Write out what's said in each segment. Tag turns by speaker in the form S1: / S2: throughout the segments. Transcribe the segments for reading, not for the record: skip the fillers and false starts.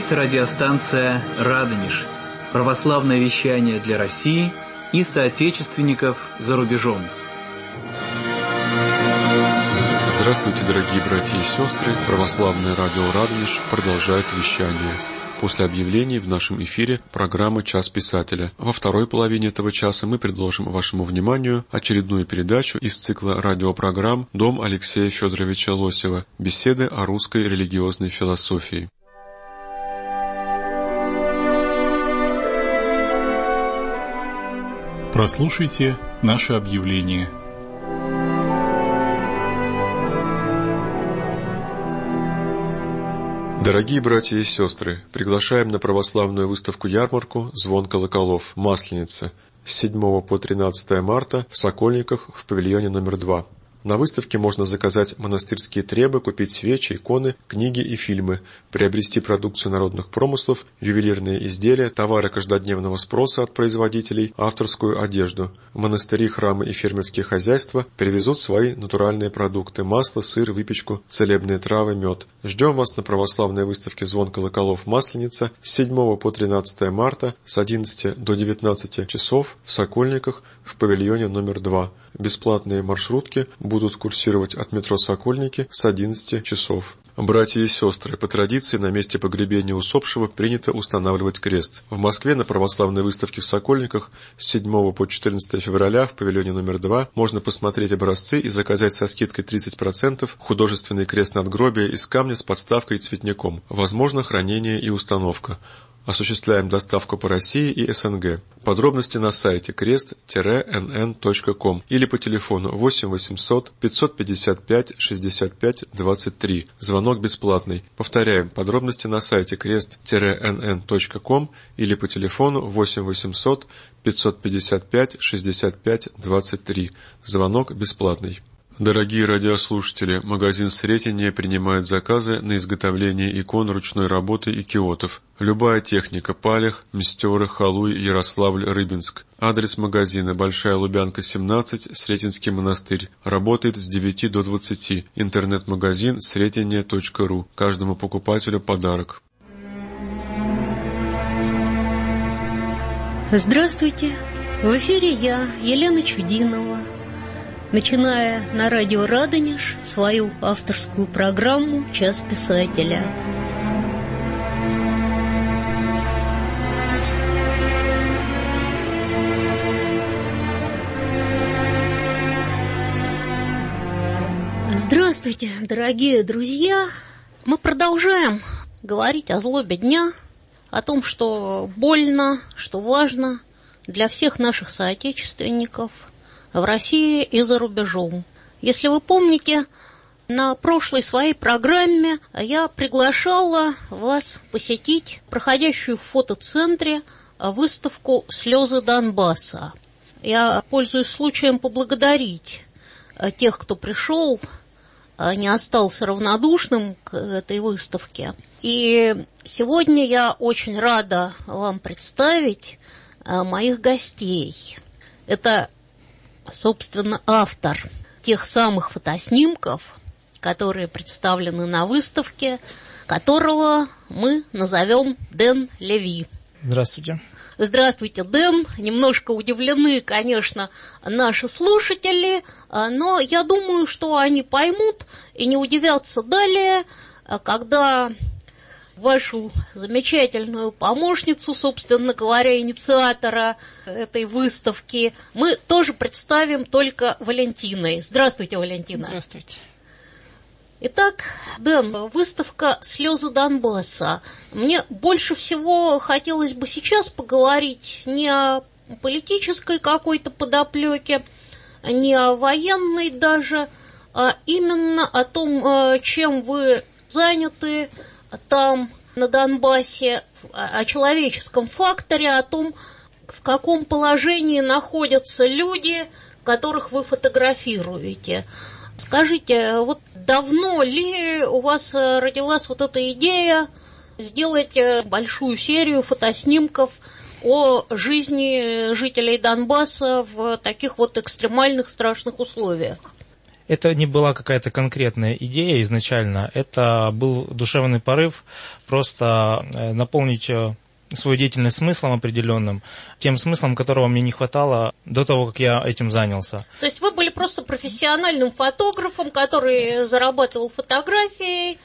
S1: Это радиостанция «Радонеж», православное вещание для России и соотечественников за рубежом.
S2: Здравствуйте, дорогие братья и сестры! Православное радио «Радонеж» продолжает вещание. После объявлений в нашем эфире программа «Час писателя». Во второй половине этого часа мы предложим вашему вниманию очередную передачу из цикла радиопрограмм «Дом Алексея Федоровича Лосева. Беседы о русской религиозной философии».
S3: Прослушайте наше объявление.
S2: Дорогие братья и сестры, приглашаем на православную выставку-ярмарку «Звон колоколов. Масленица» с 7 по 13 марта в Сокольниках в павильоне номер 2. На выставке можно заказать монастырские требы, купить свечи, иконы, книги и фильмы, приобрести продукцию народных промыслов, ювелирные изделия, товары каждодневного спроса от производителей, авторскую одежду. Монастыри, храмы и фермерские хозяйства привезут свои натуральные продукты – масло, сыр, выпечку, целебные травы, мед. Ждем вас на православной выставке «Звон колоколов. Масленица» с 7 по 13 марта с 11 до 19 часов в Сокольниках в павильоне номер 2. Бесплатные маршрутки будут курсировать от метро «Сокольники» с 11 часов. Братья и сестры, по традиции на месте погребения усопшего принято устанавливать крест. В Москве на православной выставке в Сокольниках с 7 по 14 февраля в павильоне номер 2 можно посмотреть образцы и заказать со скидкой 30% художественный крест надгробия из камня с подставкой и цветником. Возможно хранение и установка. Осуществляем доставку по России и СНГ. Подробности на сайте крест-nn.com или по телефону 8 800 555 65 23. Звонок бесплатный. Повторяем, подробности на сайте крест-nn.com или по телефону 8 800 555 65 23. Звонок бесплатный. Дорогие радиослушатели, магазин Сретение принимает заказы на изготовление икон ручной работы и киотов. Любая техника: Палех, Мстеры, Халуй, Ярославль, Рыбинск. Адрес магазина: Большая Лубянка, 17, Сретенский монастырь. Работает с 9 до 20. Интернет-магазин sretenie.ru. Каждому покупателю подарок.
S4: Здравствуйте! В эфире я, Елена Чудинова. Начиная на радио «Радонеж» свою авторскую программу «Час писателя». Здравствуйте, дорогие друзья! Мы продолжаем говорить о злобе дня, о том, что больно, что важно для всех наших соотечественников в России и за рубежом. Если вы помните, на прошлой своей программе я приглашала вас посетить проходящую в фотоцентре выставку «Слезы Донбасса». Я пользуюсь случаем поблагодарить тех, кто пришел, не остался равнодушным к этой выставке. И сегодня я очень рада вам представить моих гостей. Это, собственно, автор тех самых фотоснимков, которые представлены на выставке, которого мы назовем Дэн Леви.
S5: Здравствуйте.
S4: Здравствуйте, Дэн. Немножко удивлены, конечно, наши слушатели, но я думаю, что они поймут и не удивятся далее, когда вашу замечательную помощницу, собственно говоря, инициатора этой выставки, мы тоже представим только Валентиной. Здравствуйте, Валентина.
S5: Здравствуйте.
S4: Итак, Дэн, выставка «Слезы Донбасса». Мне больше всего хотелось бы сейчас поговорить не о политической какой-то подоплеке, не о военной даже, а именно о том, чем вы заняты там, на Донбассе, о человеческом факторе, о том, в каком положении находятся люди, которых вы фотографируете. Скажите, вот давно ли у вас родилась вот эта идея сделать большую серию фотоснимков о жизни жителей Донбасса в таких вот экстремальных страшных условиях?
S5: Это не была какая-то конкретная идея изначально, это был душевный порыв просто наполнить свою деятельность смыслом определенным, тем смыслом, которого мне не хватало до того, как я этим занялся.
S4: То есть вы были просто профессиональным фотографом, который зарабатывал фотографией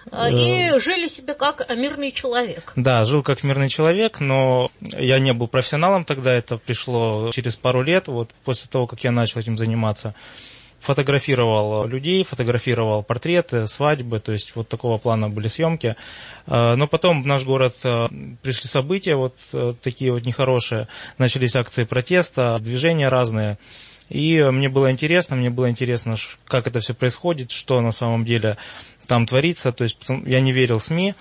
S4: и жили себе как мирный человек.
S5: Да, жил как мирный человек, но я не был профессионалом тогда, это пришло через пару лет, вот после того, как я начал этим заниматься. Фотографировал людей, фотографировал портреты, свадьбы, то есть вот такого плана были съемки. Но потом в наш город пришли события вот такие вот нехорошие, начались акции протеста, движения разные. И мне было интересно, как это все происходит, что на самом деле там творится. То есть я не верил СМИ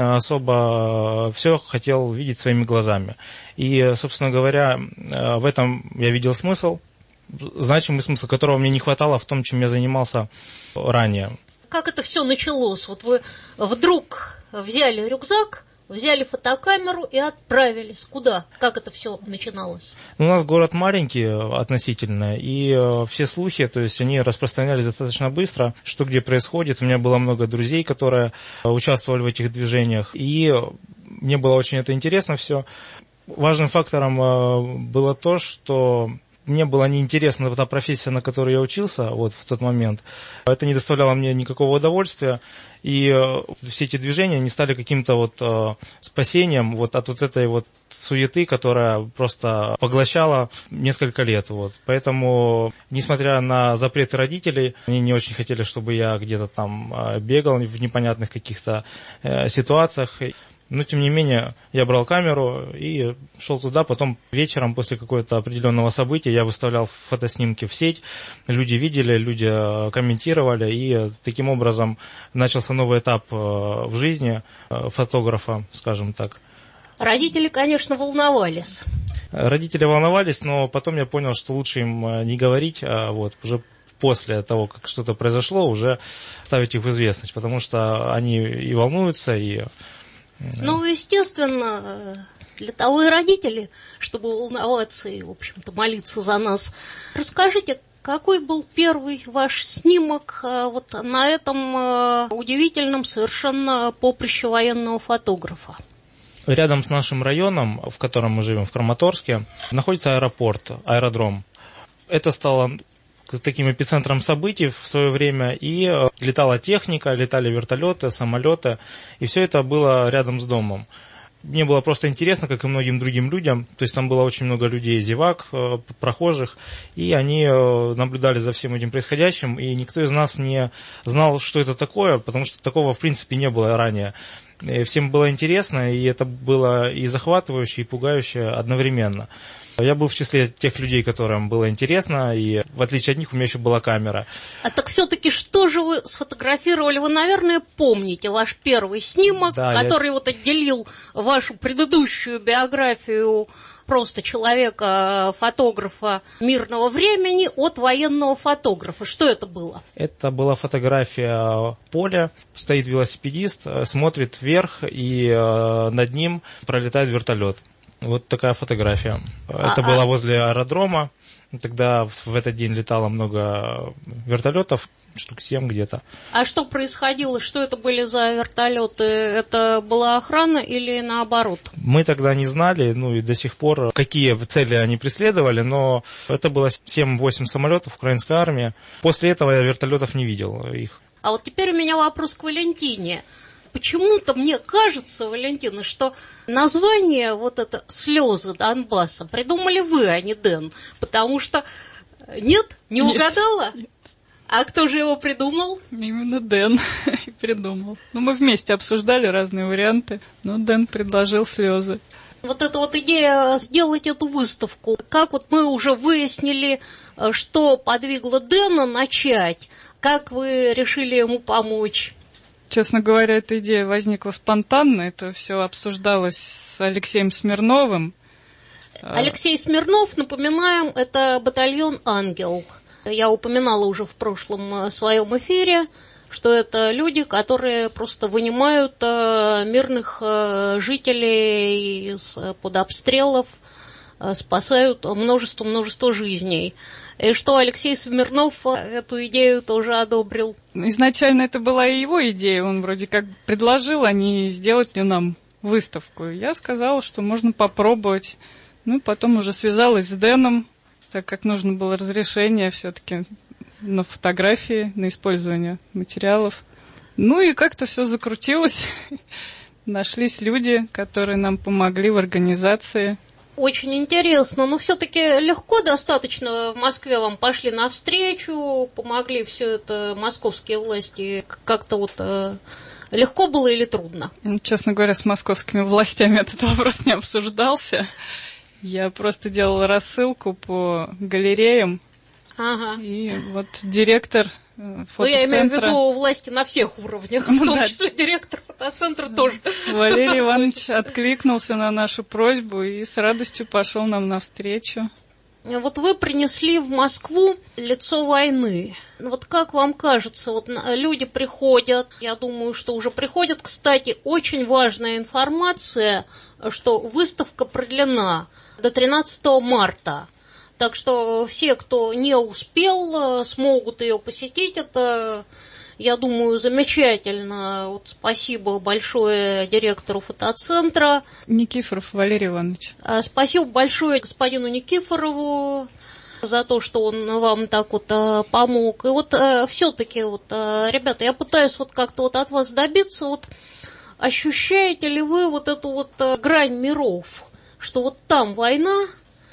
S5: особо, все хотел видеть своими глазами. И, собственно говоря, в этом я видел смысл, значимый смысл, которого мне не хватало в том, чем я занимался ранее.
S4: Как это все началось? Вот вы вдруг взяли рюкзак, взяли фотокамеру и отправились. Куда? Как это все начиналось?
S5: У нас город маленький относительно, и все слухи, то есть они распространялись достаточно быстро, что где происходит. У меня было много друзей, которые участвовали в этих движениях, и мне было очень это интересно все. Важным фактором было то, что мне была неинтересна та профессия, на которой я учился вот в тот момент. Это не доставляло мне никакого удовольствия. И все эти движения не стали каким-то вот спасением вот от вот этой вот суеты, которая просто поглощала несколько лет. Вот. Поэтому, несмотря на запреты родителей, они не очень хотели, чтобы я где-то там бегал в непонятных каких-то ситуациях. Но, тем не менее, я брал камеру и шел туда. Потом вечером, после какого-то определенного события, я выставлял фотоснимки в сеть. Люди видели, люди комментировали. И таким образом начался новый этап в жизни фотографа, скажем так.
S4: Родители, конечно, волновались.
S5: Родители волновались, но потом я понял, что лучше им не говорить, а вот уже после того, как что-то произошло, уже ставить их в известность. Потому что они и волнуются, и...
S4: Ну, естественно, для того и родители, чтобы волноваться и, в общем-то, молиться за нас. Расскажите, какой был первый ваш снимок вот на этом удивительном совершенно поприще военного фотографа?
S5: Рядом с нашим районом, в котором мы живем, в Краматорске, находится аэродром. Это стало таким эпицентром событий в свое время, и летала техника, летали вертолеты, самолеты, и все это было рядом с домом. Мне было просто интересно, как и многим другим людям, то есть там было очень много людей, зевак, прохожих, и они наблюдали за всем этим происходящим, и никто из нас не знал, что это такое, потому что такого в принципе не было ранее. И всем было интересно, и это было и захватывающе, и пугающе одновременно. Я был в числе тех людей, которым было интересно, и в отличие от них у меня еще была камера.
S4: А так все-таки что же вы сфотографировали? Вы, наверное, помните ваш первый снимок, да, который вот отделил вашу предыдущую биографию просто человека-фотографа мирного времени от военного фотографа. Что это было? Это была
S5: фотография поля. Стоит велосипедист, смотрит вверх, и над ним пролетает вертолет. Вот такая фотография. Это было возле аэродрома. Тогда в этот день летало много вертолетов, штук 7 где-то. А что происходило? Что это были за вертолеты? Это была охрана или наоборот? Мы тогда не знали, ну и до сих пор, какие цели они преследовали, но это было 7-8 самолетов украинской армии. После этого я вертолетов не видел их. А вот теперь у меня вопрос к Валентине. Почему-то мне кажется, Валентина, что название вот это «Слезы Донбасса» придумали вы, а не Дэн. Потому что... Нет? Не угадала? Нет. А кто же его придумал?
S6: Именно Дэн придумал. Ну, мы вместе обсуждали разные варианты, но Дэн предложил «Слезы».
S4: Вот эта вот идея сделать эту выставку. Как вот мы уже выяснили, что подвигло Дэна начать, как вы решили ему помочь?
S6: Честно говоря, эта идея возникла спонтанно, это все обсуждалось с Алексеем Смирновым.
S4: Алексей Смирнов, напоминаем, это батальон «Ангел». Я упоминала уже в прошлом своем эфире, что это люди, которые просто вынимают мирных жителей из-под обстрелов, спасают множество жизней. И что Алексей Смирнов эту идею тоже одобрил.
S6: Изначально это была и его идея. Он вроде как предложил, а не сделать ли нам выставку. Я сказала, что можно попробовать. Ну, потом уже связалась с Дэном, так как нужно было разрешение все-таки на фотографии, на использование материалов. Ну и как-то все закрутилось. Нашлись люди, которые нам помогли в организации.
S4: Очень интересно, но все-таки легко достаточно в Москве вам пошли навстречу, помогли все это московские власти. Как-то вот легко было или трудно?
S6: Честно говоря, с московскими властями этот вопрос не обсуждался. Я просто делала рассылку по галереям.
S4: Ага.
S6: И вот директор фотоцентра...
S4: Ну, я имею в виду власти на всех уровнях, в том числе директор фотоцентра тоже.
S6: Валерий Иванович откликнулся на нашу просьбу и с радостью пошел нам навстречу.
S4: Вот вы принесли в Москву лицо войны. Вот как вам кажется, вот люди приходят, я думаю, что уже приходят, кстати, очень важная информация, что выставка продлена до 13 марта. Так что все, кто не успел, смогут ее посетить. Это, я думаю, замечательно. Вот спасибо большое директору фотоцентра.
S6: Никифоров Валерий Иванович.
S4: Спасибо большое господину Никифорову за то, что он вам так вот помог. И вот все-таки, вот, ребята, я пытаюсь вот как-то вот от вас добиться. Вот ощущаете ли вы вот эту вот грань миров, что вот там война,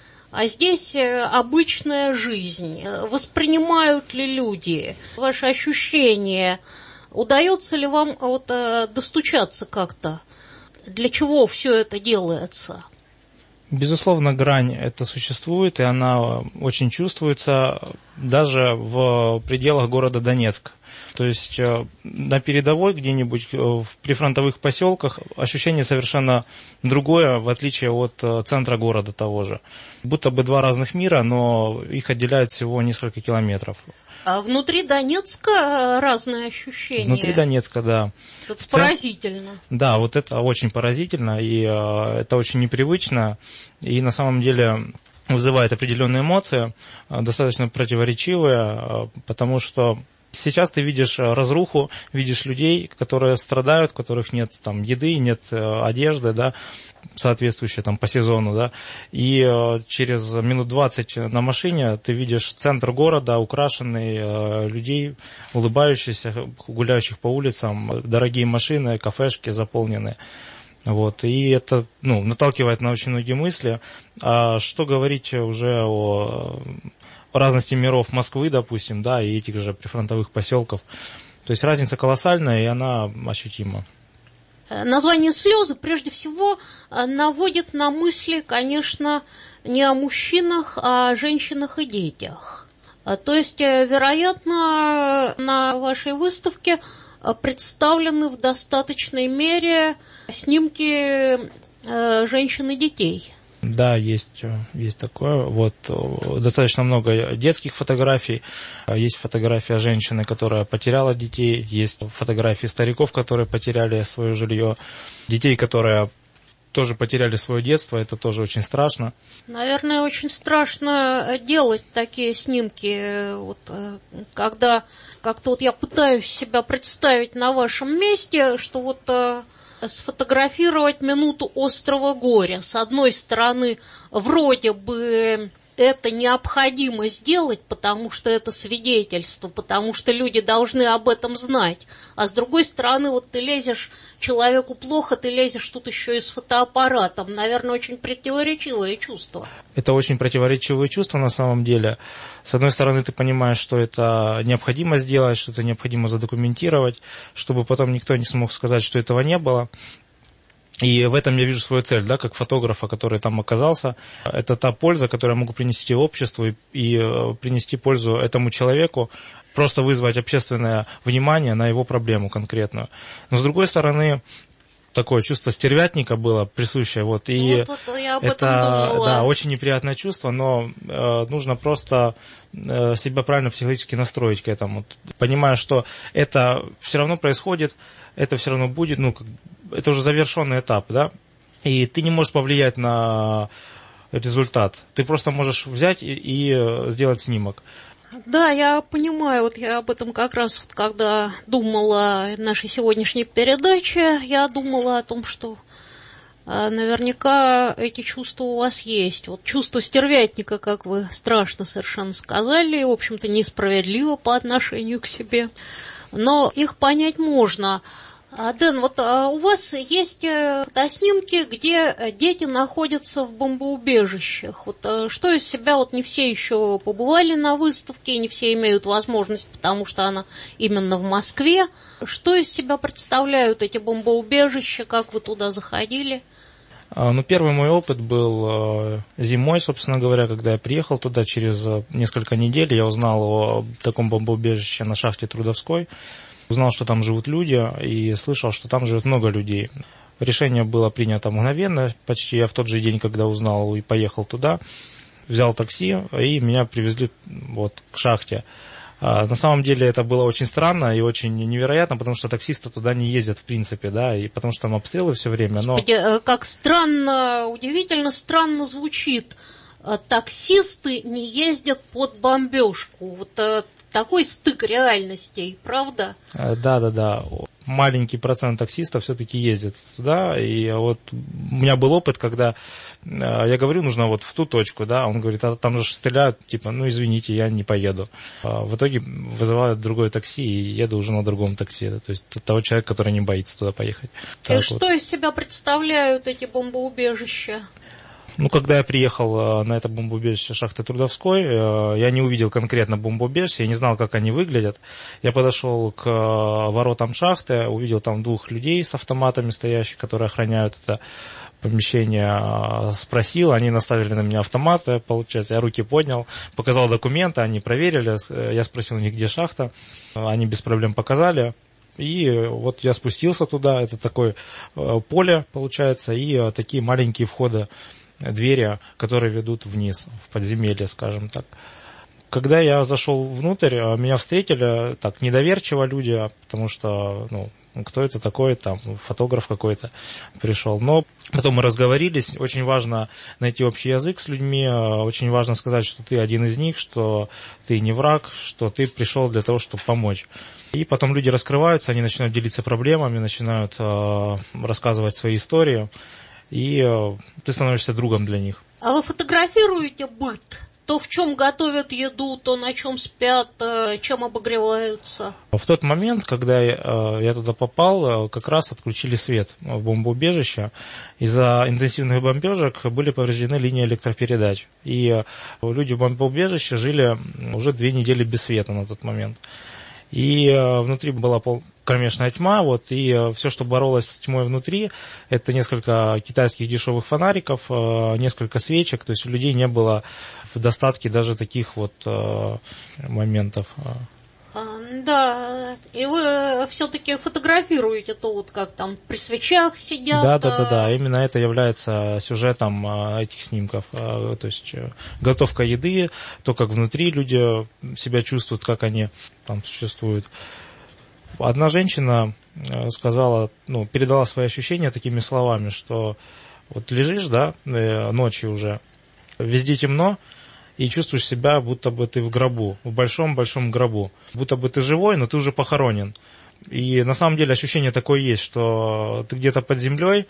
S4: а здесь обычная жизнь? Воспринимают ли люди ваши ощущения? Удается ли вам вот достучаться как-то? Для чего все это делается?
S5: Безусловно, грань это существует, и она очень чувствуется даже в пределах города Донецк. То есть на передовой где-нибудь в прифронтовых поселках ощущение совершенно другое, в отличие от центра города того же. Будто бы два разных мира, но их отделяет всего несколько километров.
S4: А внутри Донецка разные ощущения?
S5: Внутри Донецка, да.
S4: Это поразительно.
S5: Да, вот это очень поразительно, и это очень непривычно, и на самом деле вызывает определенные эмоции, достаточно противоречивые, потому что сейчас ты видишь разруху, видишь людей, которые страдают, у которых нет там еды, нет одежды, да, соответствующей там по сезону, да, и через минут 20 на машине ты видишь центр города, украшенный, людей, улыбающихся, гуляющих по улицам, дорогие машины, кафешки заполнены. Вот, и это, наталкивает на очень многие мысли. А что говорить уже о разности миров Москвы, допустим, да, и этих же прифронтовых поселков. То есть разница колоссальная, и она ощутима.
S4: Название «Слезы» прежде всего наводит на мысли, конечно, не о мужчинах, а о женщинах и детях. То есть, вероятно, на вашей выставке представлены в достаточной мере снимки женщин и детей.
S5: Да, есть такое. Вот достаточно много детских фотографий. Есть фотография женщины, которая потеряла детей. Есть фотографии стариков, которые потеряли свое жилье. Детей, которые тоже потеряли свое детство. Это тоже очень страшно.
S4: Наверное, очень страшно делать такие снимки. Вот, когда как-то вот я пытаюсь себя представить на вашем месте, что вот сфотографировать минуту острого горя. С одной стороны, вроде бы это необходимо сделать, потому что это свидетельство, потому что люди должны об этом знать. А с другой стороны, вот ты лезешь, человеку плохо, ты лезешь тут еще и с фотоаппаратом. Наверное, очень противоречивое чувство.
S5: Это очень противоречивое чувство на самом деле. С одной стороны, ты понимаешь, что это необходимо сделать, что это необходимо задокументировать, чтобы потом никто не смог сказать, что этого не было. И в этом я вижу свою цель, да, как фотографа, который там оказался. Это та польза, которую я могу принести обществу и принести пользу этому человеку, просто вызвать общественное внимание на его проблему конкретную. Но с другой стороны, такое чувство стервятника было присущее. Вот, и
S4: вот я об этом думала.
S5: Да, очень неприятное чувство, но нужно просто себя правильно психологически настроить к этому. Понимая, что это все равно происходит, это все равно будет, это уже завершенный этап, да, и ты не можешь повлиять на результат. Ты просто можешь взять и сделать снимок.
S4: Да, я понимаю, вот я об этом как раз, вот, когда думала о нашей сегодняшней передаче, я думала о том, что наверняка эти чувства у вас есть. Вот чувство стервятника, как вы страшно совершенно сказали, в общем-то, несправедливо по отношению к себе, но их понять можно. Дэн, вот у вас есть снимки, где дети находятся в бомбоубежищах. Вот что из себя, вот не все еще побывали на выставке, не все имеют возможность, потому что она именно в Москве. Что из себя представляют эти бомбоубежища, как вы туда заходили?
S5: Ну, первый мой опыт был зимой, собственно говоря, когда я приехал туда. Через несколько недель я узнал о таком бомбоубежище на шахте Трудовской. Узнал, что там живут люди, и слышал, что там живет много людей. Решение было принято мгновенно, почти я в тот же день, когда узнал и поехал туда, взял такси, и меня привезли вот к шахте. На самом деле это было очень странно и очень невероятно, потому что таксисты туда не ездят в принципе, да, и потому что там обстрелы все время. Но...
S4: Господи, как странно, удивительно странно звучит. Таксисты не ездят под бомбежку. Вот такой стык реальностей, правда?
S5: Да. Маленький процент таксистов все-таки ездит туда. И вот у меня был опыт, когда я говорю, нужно вот в ту точку, да, он говорит, а там же стреляют, типа, ну извините, я не поеду. В итоге вызывают другое такси, и еду уже на другом такси. Да, то есть того человека, который не боится туда поехать.
S4: И что из себя представляют эти бомбоубежища?
S5: Ну, когда я приехал на это бомбоубежище шахты Трудовской, я не увидел конкретно бомбоубежище, я не знал, как они выглядят. Я подошел к воротам шахты, увидел там двух людей с автоматами стоящих, которые охраняют это помещение, спросил, они наставили на меня автоматы, получается, я руки поднял, показал документы, они проверили, я спросил у них, где шахта, они без проблем показали. И вот я спустился туда, это такое поле, получается, и такие маленькие входы, двери, которые ведут вниз, в подземелье, скажем так. Когда я зашел внутрь, меня встретили так недоверчиво люди, потому что, ну, кто это такой, там, фотограф какой-то пришел. Но потом мы разговорились, очень важно найти общий язык с людьми, очень важно сказать, что ты один из них, что ты не враг, что ты пришел для того, чтобы помочь. И потом люди раскрываются, они начинают делиться проблемами, начинают рассказывать свои истории. И ты становишься другом для них.
S4: А вы фотографируете быт? То, в чем готовят еду, то, на чем спят, чем обогреваются?
S5: В тот момент, когда я туда попал, как раз отключили свет в бомбоубежище. Из-за интенсивных бомбежек были повреждены линии электропередач. И люди в бомбоубежище жили уже 2 недели без света на тот момент. И внутри была кромешная тьма, вот, и все, что боролось с тьмой внутри, это несколько китайских дешевых фонариков, несколько свечек, то есть у людей не было в достатке даже таких вот моментов.
S4: Да, и вы все-таки фотографируете то, вот как там при свечах сидят.
S5: Да, именно это является сюжетом этих снимков. То есть готовка еды, то, как внутри люди себя чувствуют, как они там существуют. Одна женщина сказала, ну, передала свои ощущения такими словами, что вот лежишь, да, ночью уже, везде темно, и чувствуешь себя, будто бы ты в гробу, в большом-большом гробу. Будто бы ты живой, но ты уже похоронен. И на самом деле ощущение такое есть, что ты где-то под землей,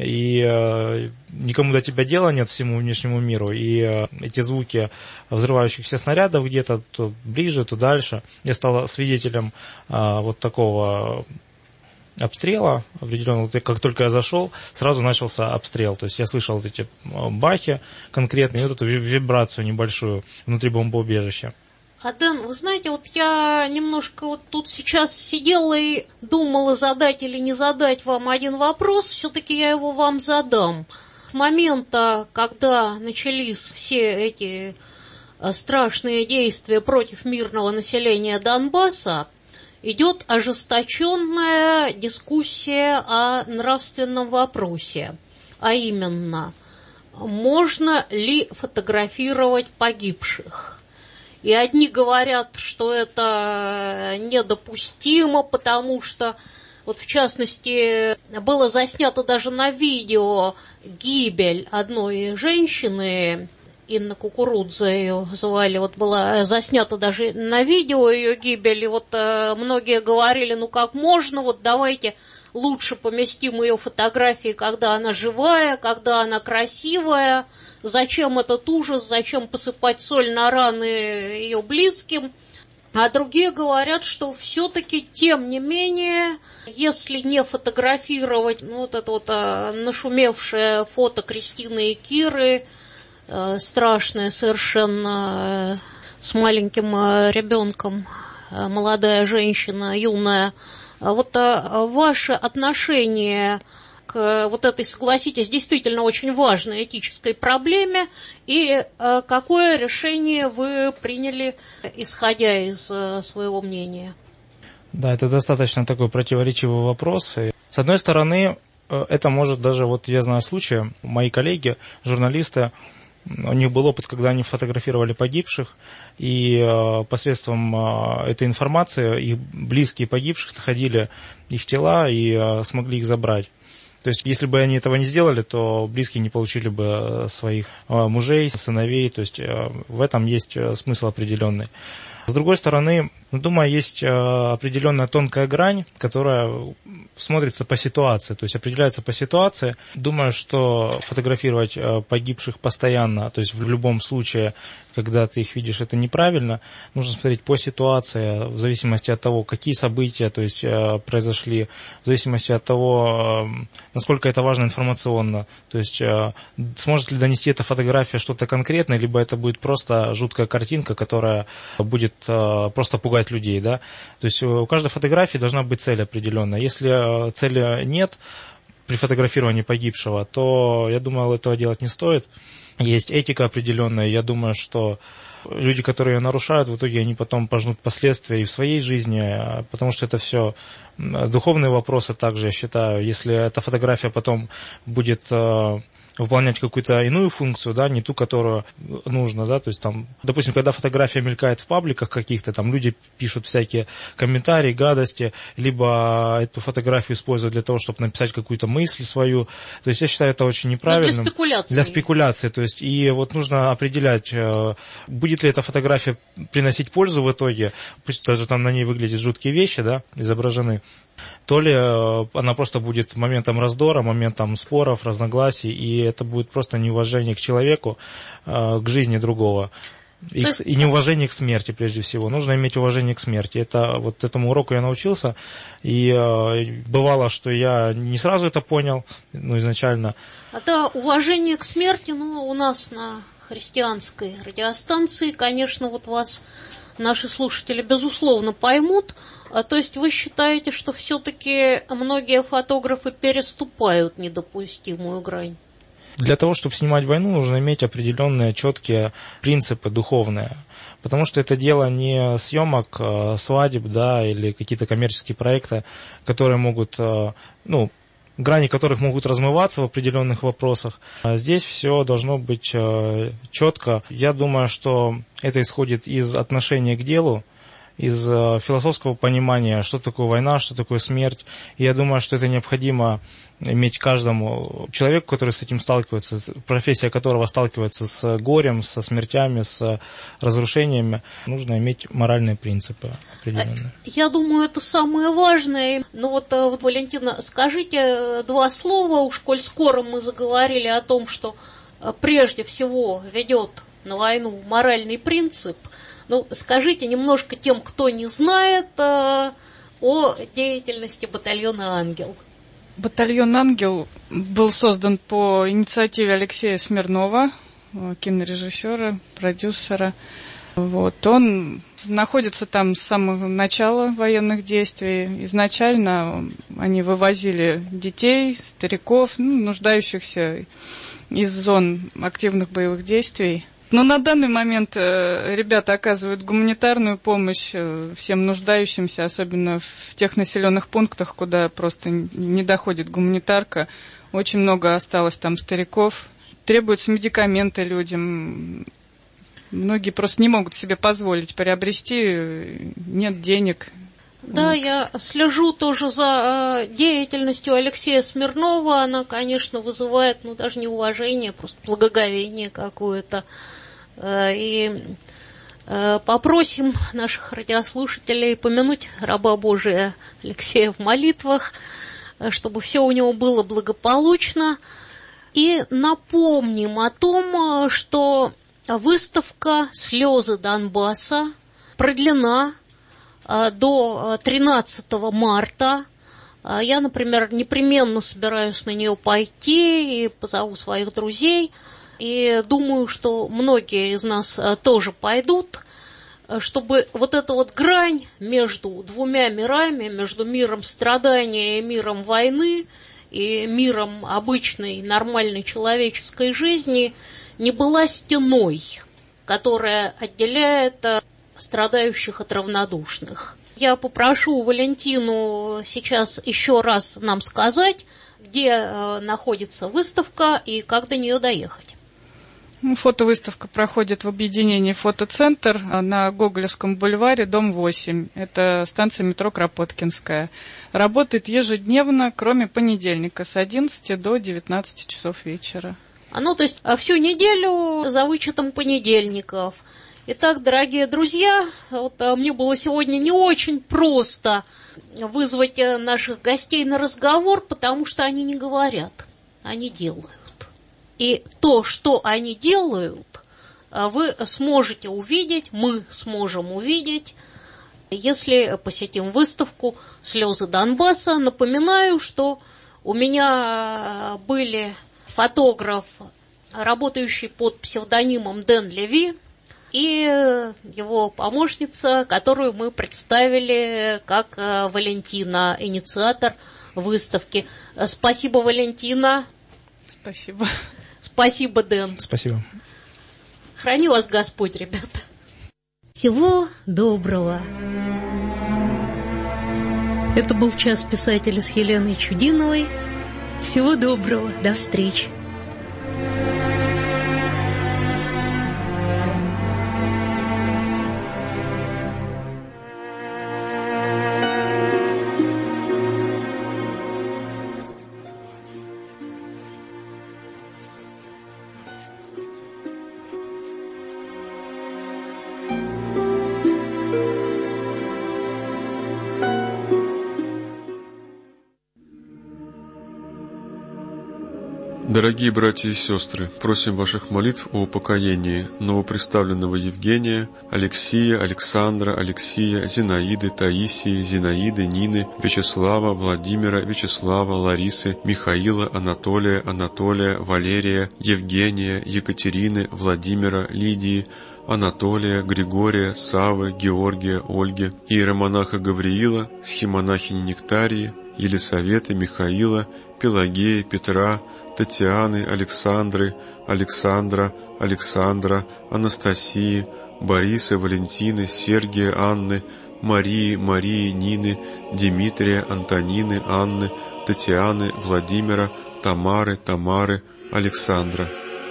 S5: и никому до тебя дела нет, всему внешнему миру. И эти звуки взрывающихся снарядов где-то то ближе, то дальше. Я стал свидетелем вот такого обстрела определенного. Как только я зашел, сразу начался обстрел. То есть я слышал вот эти бахи конкретные, вот эту вибрацию небольшую внутри бомбоубежища.
S4: Дэн, вы знаете, вот я немножко вот тут сейчас сидела и думала, задать или не задать вам один вопрос. Все-таки я его вам задам. С момента, когда начались все эти страшные действия против мирного населения Донбасса, идет ожесточенная дискуссия о нравственном вопросе, а именно, можно ли фотографировать погибших. И одни говорят, что это недопустимо, потому что Вот, в частности, было заснято даже на видео гибель одной женщины, Инна Кукурудзе ее звали, вот была заснята даже на видео ее гибель, и вот многие говорили, ну как можно, вот давайте лучше поместим ее фотографии, когда она живая, когда она красивая, зачем этот ужас, зачем посыпать соль на раны ее близким. А другие говорят, что все-таки, тем не менее, если не фотографировать вот это вот нашумевшее фото Кристины и Киры, страшное совершенно, с маленьким ребенком, молодая женщина, юная, вот ваше отношение к вот этой, согласитесь, действительно очень важной этической проблеме, и какое решение вы приняли, исходя из своего мнения?
S5: Да, это достаточно такой противоречивый вопрос. С одной стороны, это может даже, вот я знаю случаи, мои коллеги, журналисты, у них был опыт, когда они фотографировали погибших, и посредством этой информации их близкие погибших находили их тела и смогли их забрать. То есть, если бы они этого не сделали, то близкие не получили бы своих мужей, сыновей. То есть, в этом есть смысл определенный. С другой стороны, думаю, есть определенная тонкая грань, которая смотрится по ситуации, то есть определяется по ситуации. Думаю, что фотографировать погибших постоянно, то есть в любом случае, когда ты их видишь, это неправильно. Нужно смотреть по ситуации, в зависимости от того, какие события, то есть, произошли, в зависимости от того, насколько это важно информационно. То есть, сможет ли донести эта фотография что-то конкретное, либо это будет просто жуткая картинка, которая будет просто пугать людей, да. То есть у каждой фотографии должна быть цель определенная. Если цели нет при фотографировании погибшего, то, я думаю, этого делать не стоит. Есть этика определенная. Я думаю, что люди, которые ее нарушают, в итоге они потом пожнут последствия и в своей жизни, потому что это все духовные вопросы также, я считаю. Если эта фотография потом будет выполнять какую-то иную функцию, да, не ту, которую нужно, да, то есть там, допустим, когда фотография мелькает в пабликах каких-то, там люди пишут всякие комментарии, гадости, либо эту фотографию используют для того, чтобы написать какую-то мысль свою, то есть я считаю это очень неправильным. Для спекуляции, то есть, и вот нужно определять, будет ли эта фотография приносить пользу в итоге, пусть даже там на ней выглядят жуткие вещи, да, изображены, то ли она просто будет моментом раздора, моментом споров, разногласий, и это будет просто неуважение к человеку, к жизни другого. И неуважение к смерти, прежде всего. Нужно иметь уважение к смерти. Это, вот этому уроку я научился, и бывало, что я не сразу это понял, изначально.
S4: Да, уважение к смерти, у нас на христианской радиостанции, конечно, вот вас наши слушатели, безусловно, поймут. То есть вы считаете, что все-таки многие фотографы переступают недопустимую грань?
S5: Для того, чтобы снимать войну, нужно иметь определенные четкие принципы духовные. Потому что это дело не съемок свадеб, да, или какие-то коммерческие проекты, которые могут, грани которых могут размываться в определенных вопросах. Здесь все должно быть четко. Я думаю, что это исходит из отношения к делу, из философского понимания, что такое война, что такое смерть. И я думаю, что это необходимо иметь каждому человеку, который с этим сталкивается, профессия которого сталкивается с горем, со смертями, с разрушениями. Нужно иметь моральные принципы определенные.
S4: Я думаю, это самое важное. Вот, Валентина, скажите два слова, уж коль скоро мы заговорили о том, что прежде всего ведет на войну моральный принцип. Скажите немножко тем, кто не знает, о деятельности батальона «Ангел».
S6: Батальон «Ангел» был создан по инициативе Алексея Смирнова, кинорежиссера, продюсера. Он находится там с самого начала военных действий. Изначально они вывозили детей, стариков, нуждающихся из зон активных боевых действий. Но на данный момент ребята оказывают гуманитарную помощь всем нуждающимся, особенно в тех населенных пунктах, куда просто не доходит гуманитарка. Очень много осталось там стариков. Требуются медикаменты людям. Многие просто не могут себе позволить приобрести, нет денег.
S4: Да, вот. Я слежу тоже за деятельностью Алексея Смирнова. Она, конечно, вызывает, даже не уважение, просто благоговение какое-то. И попросим наших радиослушателей помянуть раба Божия Алексея в молитвах, чтобы все у него было благополучно. И напомним о том, что выставка «Слезы Донбасса» продлена до 13 марта. Я, например, непременно собираюсь на нее пойти и позову своих друзей. И думаю, что многие из нас тоже пойдут, чтобы вот эта вот грань между двумя мирами, между миром страдания и миром войны, и миром обычной, нормальной человеческой жизни не была стеной, которая отделяет страдающих от равнодушных. Я попрошу Валентину сейчас еще раз нам сказать, где находится выставка и как до нее доехать.
S6: Фотовыставка проходит в объединении «Фотоцентр» на Гоголевском бульваре, дом 8. Это станция метро Кропоткинская. Работает ежедневно, кроме понедельника, с 11 до 19 часов вечера.
S4: То есть всю неделю за вычетом понедельников. Итак, дорогие друзья, мне было сегодня не очень просто вызвать наших гостей на разговор, потому что они не говорят, они делают. И то, что они делают, вы сможете увидеть, мы сможем увидеть, если посетим выставку «Слезы Донбасса». Напоминаю, что у меня были фотограф, работающий под псевдонимом Дэн Леви, и его помощница, которую мы представили как Валентина, инициатор выставки. Спасибо, Валентина.
S6: Спасибо.
S4: Спасибо, Дэн.
S5: Спасибо.
S4: Храни вас Господь, ребята. Всего доброго. Это был «Час писателя» с Еленой Чудиновой. Всего доброго. До встречи.
S2: Дорогие братья и сестры, просим ваших молитв о упокоении новоприставленного Евгения, Алексия, Александра, Алексия, Зинаиды, Таисии, Зинаиды, Нины, Вячеслава, Владимира, Вячеслава, Ларисы, Михаила, Анатолия, Анатолия, Валерия, Евгения, Екатерины, Владимира, Лидии, Анатолия, Григория, Савы, Георгия, Ольги, иеромонаха Гавриила, схимонахини Нектарии, Елисаветы, Михаила, Пелагея, Петра, Татьяны, Александры, Александра, Александра, Анастасии, Бориса, Валентины, Сергия, Анны, Марии, Нины, Дмитрия, Антонины, Анны, Татьяны, Владимира, Тамары, Александра.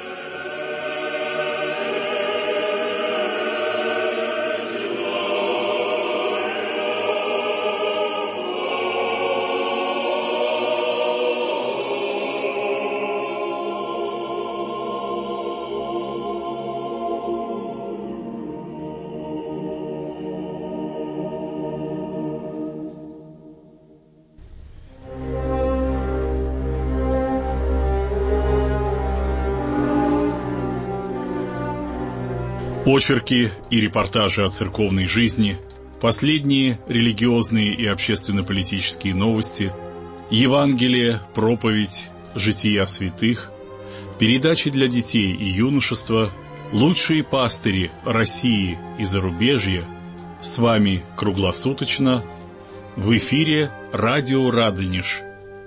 S3: Очерки и репортажи о церковной жизни, последние религиозные и общественно-политические новости, Евангелие, проповедь, жития святых, передачи для детей и юношества, лучшие пастыри России и зарубежья. С вами круглосуточно в эфире радио Радонеж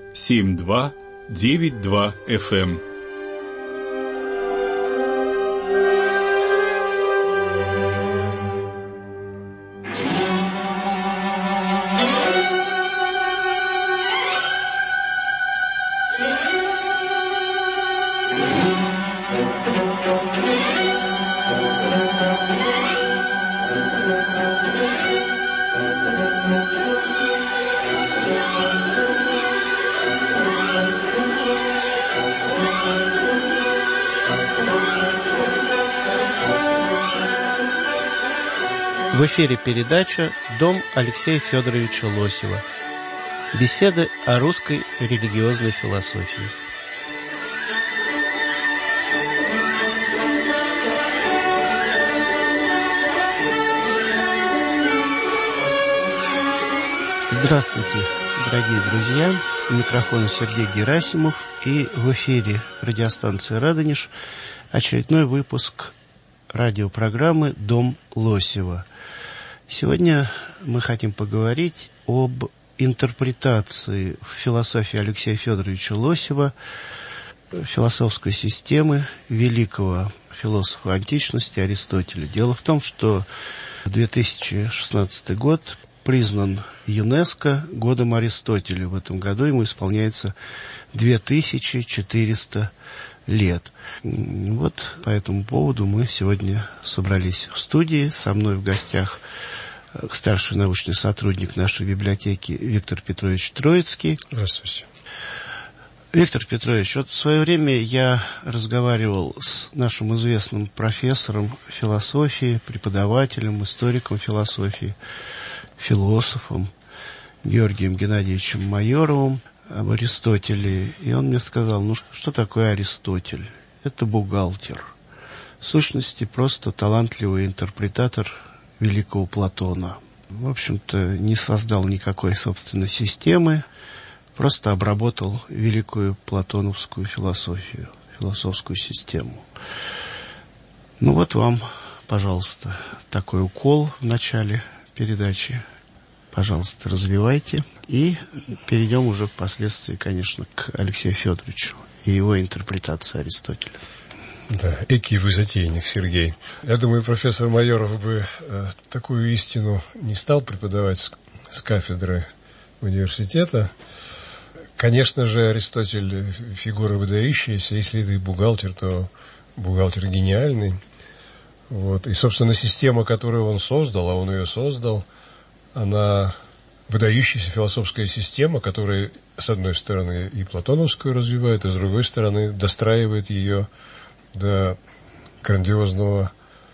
S3: 7292 FM.
S7: В эфире передача «Дом Алексея Федоровича Лосева». Беседы о русской религиозной философии. Здравствуйте, дорогие друзья. У микрофона Сергей Герасимов. И в эфире радиостанции «Радонеж» очередной выпуск радиопрограммы «Дом Лосева». Сегодня мы хотим поговорить об интерпретации в философии Алексея Федоровича Лосева философской системы великого философа античности Аристотеля. Дело в том, что 2016 год признан ЮНЕСКО годом Аристотеля. В этом году ему исполняется 2400 лет. Вот по этому поводу мы сегодня собрались в студии. Со мной в гостях старший научный сотрудник нашей библиотеки Виктор Петрович Троицкий.
S8: Здравствуйте.
S7: Виктор Петрович, вот в свое время я разговаривал с нашим известным профессором философии, преподавателем, историком философии, философом Георгием Геннадьевичем Майоровым об Аристотеле. И он мне сказал, что такое Аристотель? Это бухгалтер. В сущности, просто талантливый интерпретатор великого Платона. В общем-то, не создал никакой собственной системы, просто обработал великую платоновскую философию, философскую систему. Ну вот вам, пожалуйста, такой укол в начале передачи. Пожалуйста, развивайте. И перейдем уже впоследствии, конечно, к Алексею Федоровичу и его интерпретации Аристотеля.
S8: Да, экий вы затейник, Сергей. Я думаю, профессор Майоров бы такую истину не стал преподавать с кафедры университета. Конечно же, Аристотель фигура выдающаяся. Если это и бухгалтер, то бухгалтер гениальный. Вот. И, собственно, система, которую он создал, а он ее создал, она выдающаяся философская система, которая, с одной стороны, и платоновскую развивает, а с другой стороны, достраивает ее до грандиозного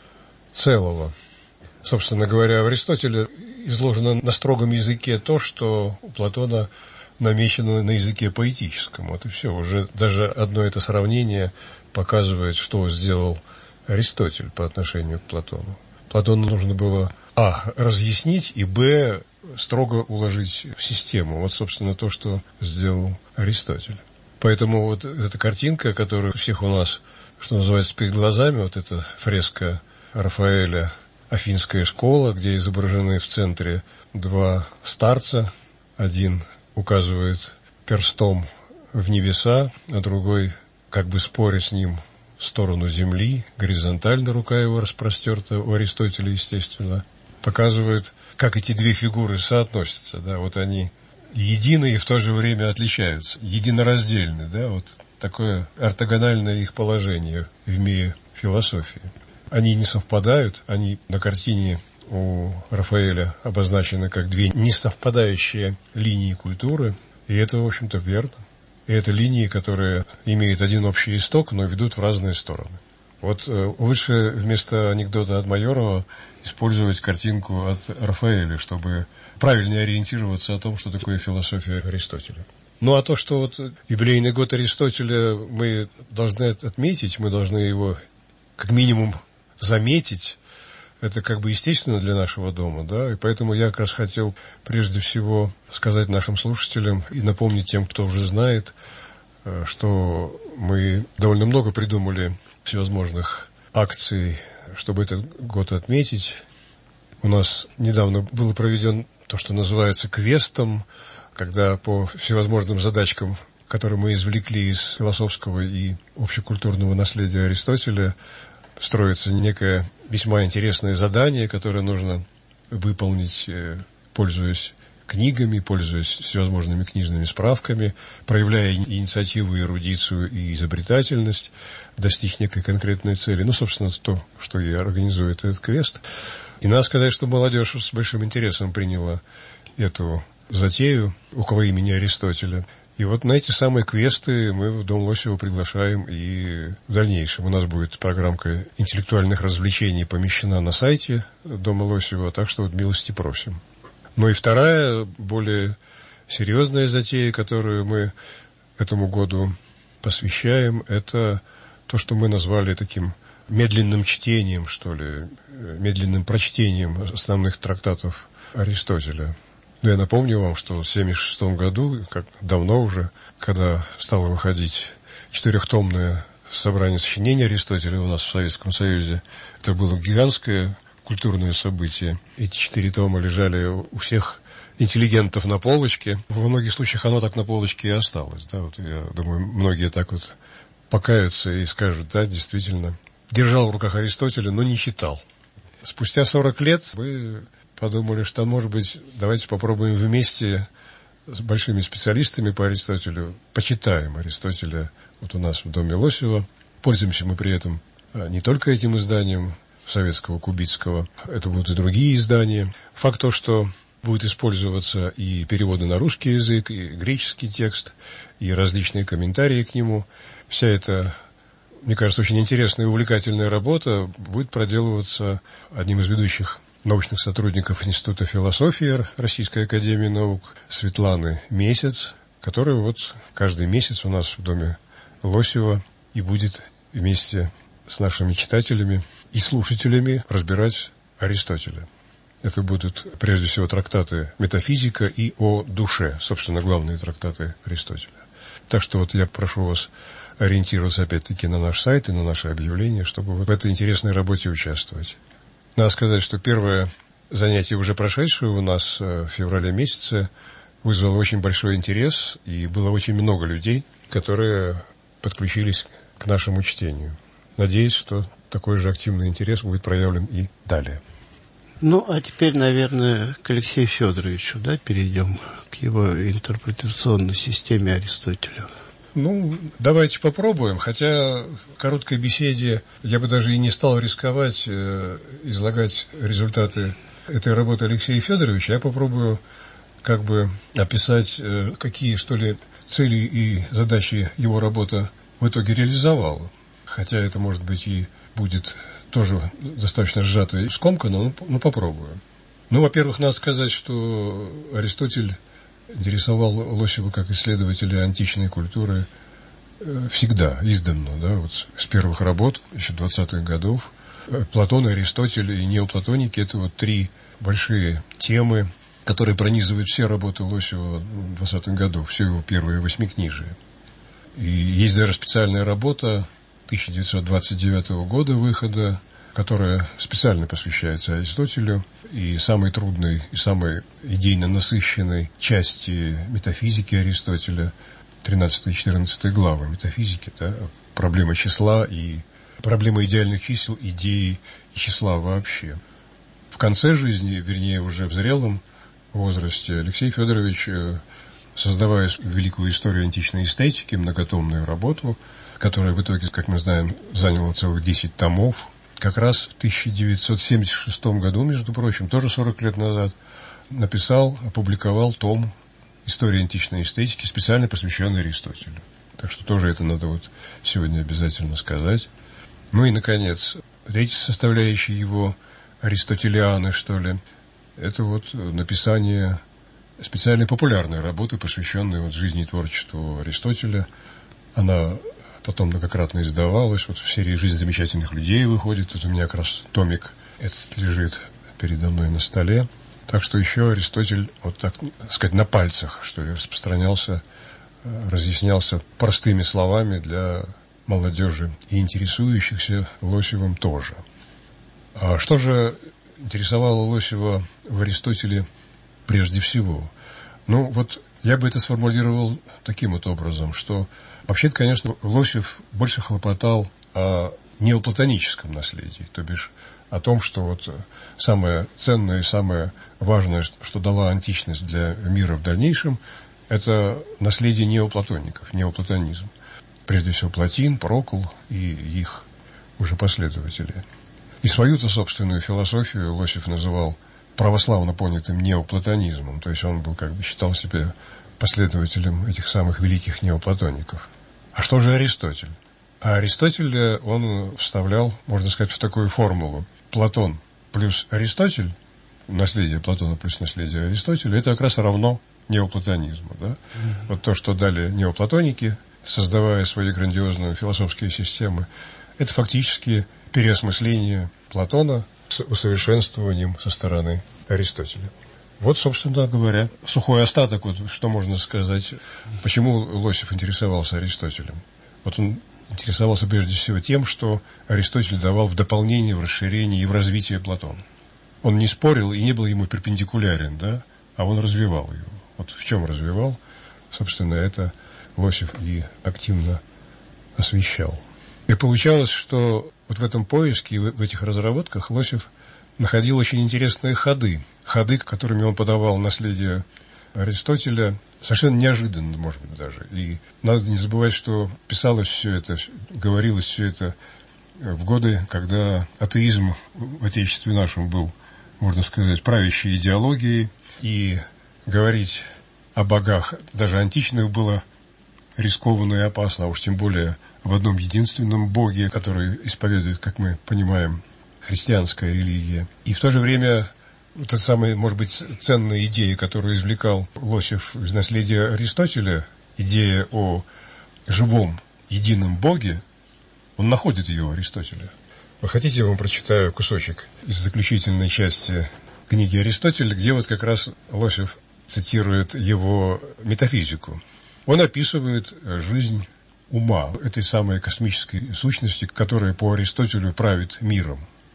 S8: целого. Собственно говоря, в Аристотеле изложено на строгом языке то, что у Платона намечено на языке поэтическом. Вот и все. Уже даже одно это сравнение показывает, что сделал Аристотель по отношению к Платону. Платону нужно было разъяснить, и строго уложить в систему. Вот, собственно, то, что сделал Аристотель. Поэтому вот эта картинка, которая у всех у нас, что называется, перед глазами, вот эта фреска Рафаэля «Афинская школа», где изображены в центре два старца. Один указывает перстом в небеса, а другой, как бы споря с ним, в сторону земли, горизонтально рука его распростерта, у Аристотеля, естественно, показывает, как эти две фигуры соотносятся. Да? Вот они едины и в то же время отличаются, единораздельны. Да? Вот такое ортогональное их положение в мире философии. Они не совпадают, они на картине у Рафаэля обозначены как две несовпадающие линии культуры, и это, в общем-то, верно. И это линии, которые имеют один общий исток, но ведут в разные стороны. Вот лучше вместо анекдота от Майорова использовать картинку от Рафаэля, чтобы правильнее ориентироваться о том, что такое философия Аристотеля. Ну, а то, что вот юбилейный год Аристотеля мы должны отметить, мы должны его как минимум заметить, это как бы естественно для нашего дома, да, и поэтому я как раз хотел прежде всего сказать нашим слушателям и напомнить тем, кто уже знает, что мы довольно много придумали всевозможных акций, чтобы этот год отметить. У нас недавно был проведен то, что называется квестом, когда по всевозможным задачкам, которые мы извлекли из философского и общекультурного наследия Аристотеля, строится некое весьма интересное задание, которое нужно выполнить, пользуясь книгами, пользуясь всевозможными книжными справками, проявляя инициативу, эрудицию и изобретательность, достичь некой конкретной цели. Ну, собственно, то, что и организует этот квест. И надо сказать, что молодежь с большим интересом приняла эту затею около имени Аристотеля. И вот на эти самые квесты мы в Дом Лосева приглашаем и в дальнейшем. У нас будет программка интеллектуальных развлечений помещена на сайте Дома Лосева, так что вот милости просим. Ну и вторая, более серьезная затея, которую мы этому году посвящаем, это то, что мы назвали таким медленным чтением, что ли, медленным прочтением основных трактатов Аристотеля. Но я напомню вам, что в 1976 году, как давно уже, когда стало выходить 4-томное собрание сочинений Аристотеля у нас в Советском Союзе, это было гигантское культурное событие. Эти 4 тома лежали у всех интеллигентов на полочке. Во многих случаях оно так на полочке и осталось. Да? Вот я думаю, многие так вот покаются и скажут, да, действительно, держал в руках Аристотеля, но не читал. Спустя 40 лет мы подумали, что, может быть, давайте попробуем вместе с большими специалистами по Аристотелю, почитаем Аристотеля вот у нас в Доме Лосева. Пользуемся мы при этом не только этим изданием советского, кубицкого, это будут и другие издания. Факт то, что будут использоваться и переводы на русский язык, и греческий текст, и различные комментарии к нему. Вся эта, мне кажется, очень интересная и увлекательная работа будет проделываться одним из ведущих научных сотрудников Института философии Российской академии наук Светланы Месяц, которая вот каждый месяц у нас в Доме Лосева и будет вместе с нашими читателями и слушателями разбирать Аристотеля. Это будут, прежде всего, трактаты «Метафизика» и «О душе», собственно, главные трактаты Аристотеля. Так что вот я прошу вас ориентироваться, опять-таки, на наш сайт и на наше объявление, чтобы в этой интересной работе участвовать. Надо сказать, что первое занятие, уже прошедшее у нас в феврале месяце, вызвало очень большой интерес, и было очень много людей, которые подключились к нашему чтению. Надеюсь, что такой же активный интерес будет проявлен и далее.
S7: Ну, а теперь, наверное, к Алексею Федоровичу, да, перейдем к его интерпретационной системе Аристотеля.
S8: Ну, давайте попробуем, хотя в короткой беседе я бы даже и не стал рисковать излагать результаты этой работы Алексея Федоровича. Я попробую как бы описать, какие, что ли, цели и задачи его работа в итоге реализовала. Хотя это, может быть, и будет тоже достаточно сжато и скомкано, но попробую. Ну, во-первых, надо сказать, что Аристотель интересовал Лосева как исследователя античной культуры всегда, издавна, да, вот с первых работ, еще 20-х годов. Платон, Аристотель и неоплатоники – это вот 3 большие темы, которые пронизывают все работы Лосева в 20-х годах, все его первые 8-книжия. И есть даже специальная работа 1929 года выхода, которая специально посвящается Аристотелю, и самой трудной, и самой идейно насыщенной части метафизики Аристотеля, 13 и 14 главы метафизики, да, проблема числа и проблема идеальных чисел, идеи и числа вообще. В конце жизни, вернее, уже в зрелом возрасте, Алексей Федорович, создавая великую историю античной эстетики, многотомную работу, которая в итоге, как мы знаем, заняла целых 10 томов, как раз в 1976 году, между прочим, тоже 40 лет назад, написал, опубликовал том «История античной эстетики», специально посвященный Аристотелю. Так что тоже это надо вот сегодня обязательно сказать. Ну и, наконец, третья составляющая его, аристотелианы, что ли, это вот написание специальной популярной работы, посвященной вот жизни и творчеству Аристотеля. Она потом многократно издавалась. Вот в серии «Жизнь замечательных людей» выходит. Тут у меня как раз томик этот лежит передо мной на столе. Так что еще Аристотель, вот так сказать, на пальцах, что ли, распространялся, разъяснялся простыми словами для молодежи и интересующихся Лосевым тоже. А что же интересовало Лосева в Аристотеле прежде всего? Ну, вот я бы это сформулировал таким вот образом, что вообще-то, конечно, Лосев больше хлопотал о неоплатоническом наследии, то бишь о том, что вот самое ценное и самое важное, что дала античность для мира в дальнейшем, это наследие неоплатоников, неоплатонизм. Прежде всего Платин, Прокл и их уже последователи. И свою-то собственную философию Лосев называл православно понятым неоплатонизмом, то есть он был, как бы считал себя последователем этих самых великих неоплатоников. А что же Аристотель? А Аристотель он вставлял, можно сказать, в такую формулу. Платон плюс Аристотель, наследие Платона плюс наследие Аристотеля, это как раз равно неоплатонизму. Да? Вот то, что дали неоплатоники, создавая свои грандиозные философские системы, это фактически переосмысление Платона с усовершенствованием со стороны Аристотеля. Вот, собственно говоря, сухой остаток, вот, что можно сказать, почему Лосев интересовался Аристотелем. Вот он интересовался прежде всего тем, что Аристотель давал в дополнение, в расширение и в развитие Платона. Он не спорил и не был ему перпендикулярен, да, а он развивал его. Вот в чем развивал, собственно, это Лосев и активно освещал. И получалось, что вот в этом поиске, в этих разработках Лосев находил очень интересные ходы, которыми он подавал наследие Аристотеля, совершенно неожиданно, может быть, даже. И надо не забывать, что писалось все это, говорилось все это в годы, когда атеизм в Отечестве нашем был, можно сказать, правящей идеологией, и говорить о богах, даже античных, было рискованно и опасно, а уж тем более в одном единственном боге, который исповедует, как мы понимаем, христианская религия. И в то же время вот эта самая, может быть, ценная идея, которую извлекал Лосев из наследия Аристотеля, идея о живом едином боге, он находит ее у Аристотеля. Вы хотите, я вам прочитаю кусочек из заключительной части книги Аристотеля, где вот как раз Лосев цитирует его метафизику. Он описывает жизнь ума, этой самой космической сущности, которая по Аристотелю правит миром.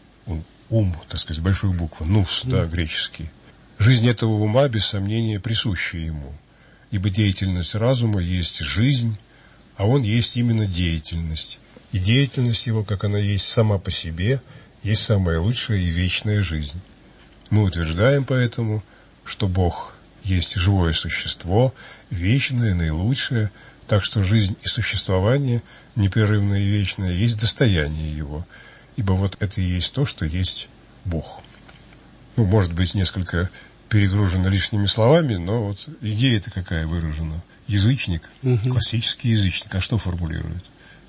S8: Ум, так сказать, с большой буквы, нус, да, греческий. Жизнь этого ума, без сомнения, присуща ему, ибо деятельность разума есть жизнь, а он есть именно деятельность. И деятельность его, как она есть сама по себе, есть самая лучшая и вечная жизнь. Мы утверждаем поэтому, что Бог есть живое существо, вечное, наилучшее, так что жизнь и существование, непрерывное и вечное, есть достояние его, ибо вот это и есть то, что есть Бог. Может быть, несколько перегружено лишними словами, но вот идея-то какая выражена. Язычник, классический язычник, а что формулирует?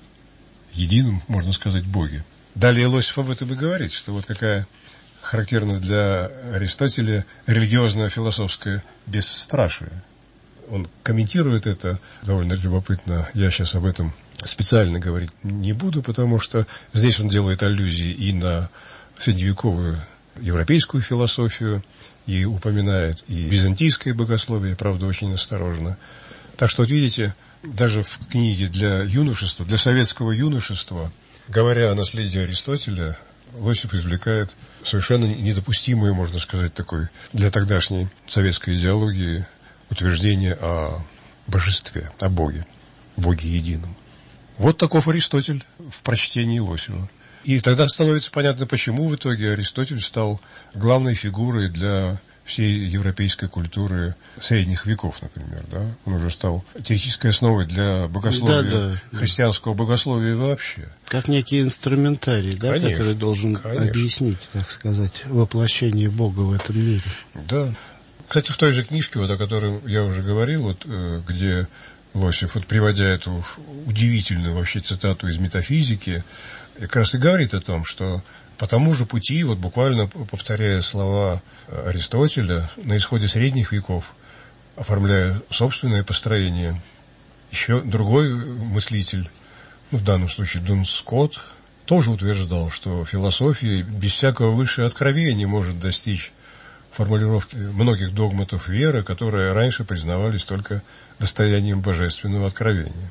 S8: Единым, можно сказать, Боге. Далее Лосев об этом и говорит, что вот какая характерна для Аристотеля религиозно-философское бесстрашие. Он комментирует это довольно любопытно. Я сейчас об этом специально говорить не буду, потому что здесь он делает аллюзии и на средневековую европейскую философию, и упоминает и византийское богословие, правда, очень осторожно. Так что, вот видите, даже в книге для юношества, для советского юношества, говоря о наследии Аристотеля, Лосев извлекает совершенно недопустимое, можно сказать, такое для тогдашней советской идеологии утверждение о божестве, о Боге едином. Вот таков Аристотель в прочтении Лосева. И тогда становится понятно, почему в итоге Аристотель стал главной фигурой для всей европейской культуры средних веков, например. Да? Он уже стал теоретической основой для богословия, христианского богословия вообще.
S7: Как некий инструментарий, да,
S8: конечно,
S7: который должен объяснить, так сказать, воплощение Бога в этом мире.
S8: Да. Кстати, в той же книжке, вот, о которой я уже говорил, вот, где Лосев, вот, приводя эту удивительную вообще цитату из метафизики, как раз и говорит о том, что по тому же пути, вот буквально повторяя слова Аристотеля, на исходе средних веков, оформляя собственное построение, еще другой мыслитель, в данном случае Дун Скотт, тоже утверждал, что философия без всякого высшего откровения может достичь формулировки многих догматов веры, которые раньше признавались только достоянием божественного откровения.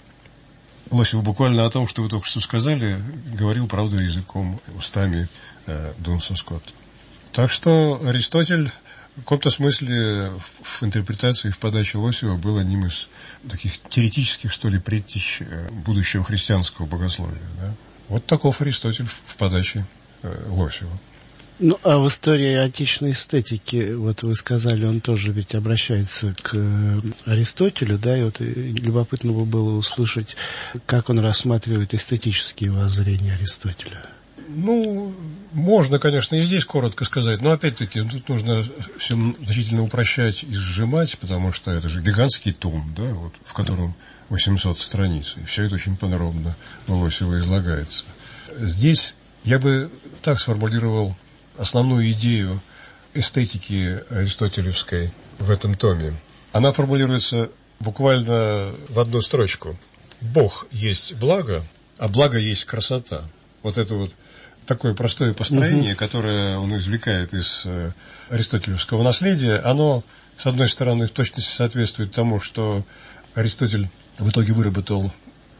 S8: Лосев буквально о том, что вы только что сказали, говорил, правда, языком, устами Дунса Скотта. Так что Аристотель в каком-то смысле в интерпретации, в подаче Лосева был одним из таких теоретических, что ли, предтеч будущего христианского богословия. Да? Вот таков Аристотель в подаче Лосева.
S7: Ну, а в истории отечественной эстетики, вот вы сказали, он тоже ведь обращается к Аристотелю, да, и вот любопытно бы было услышать, как он рассматривает эстетические воззрения Аристотеля.
S8: Ну, можно, конечно, и здесь коротко сказать, но опять-таки тут нужно все значительно упрощать и сжимать, потому что это же гигантский том, да, вот, в котором 800 страниц, и все это очень подробно у Лосева излагается. Здесь я бы так сформулировал основную идею эстетики аристотелевской в этом томе. Она формулируется буквально в одну строчку. Бог есть благо, а благо есть красота. Вот это вот такое простое построение, которое он извлекает из аристотелевского наследия, оно, с одной стороны, в точности соответствует тому, что Аристотель в итоге выработал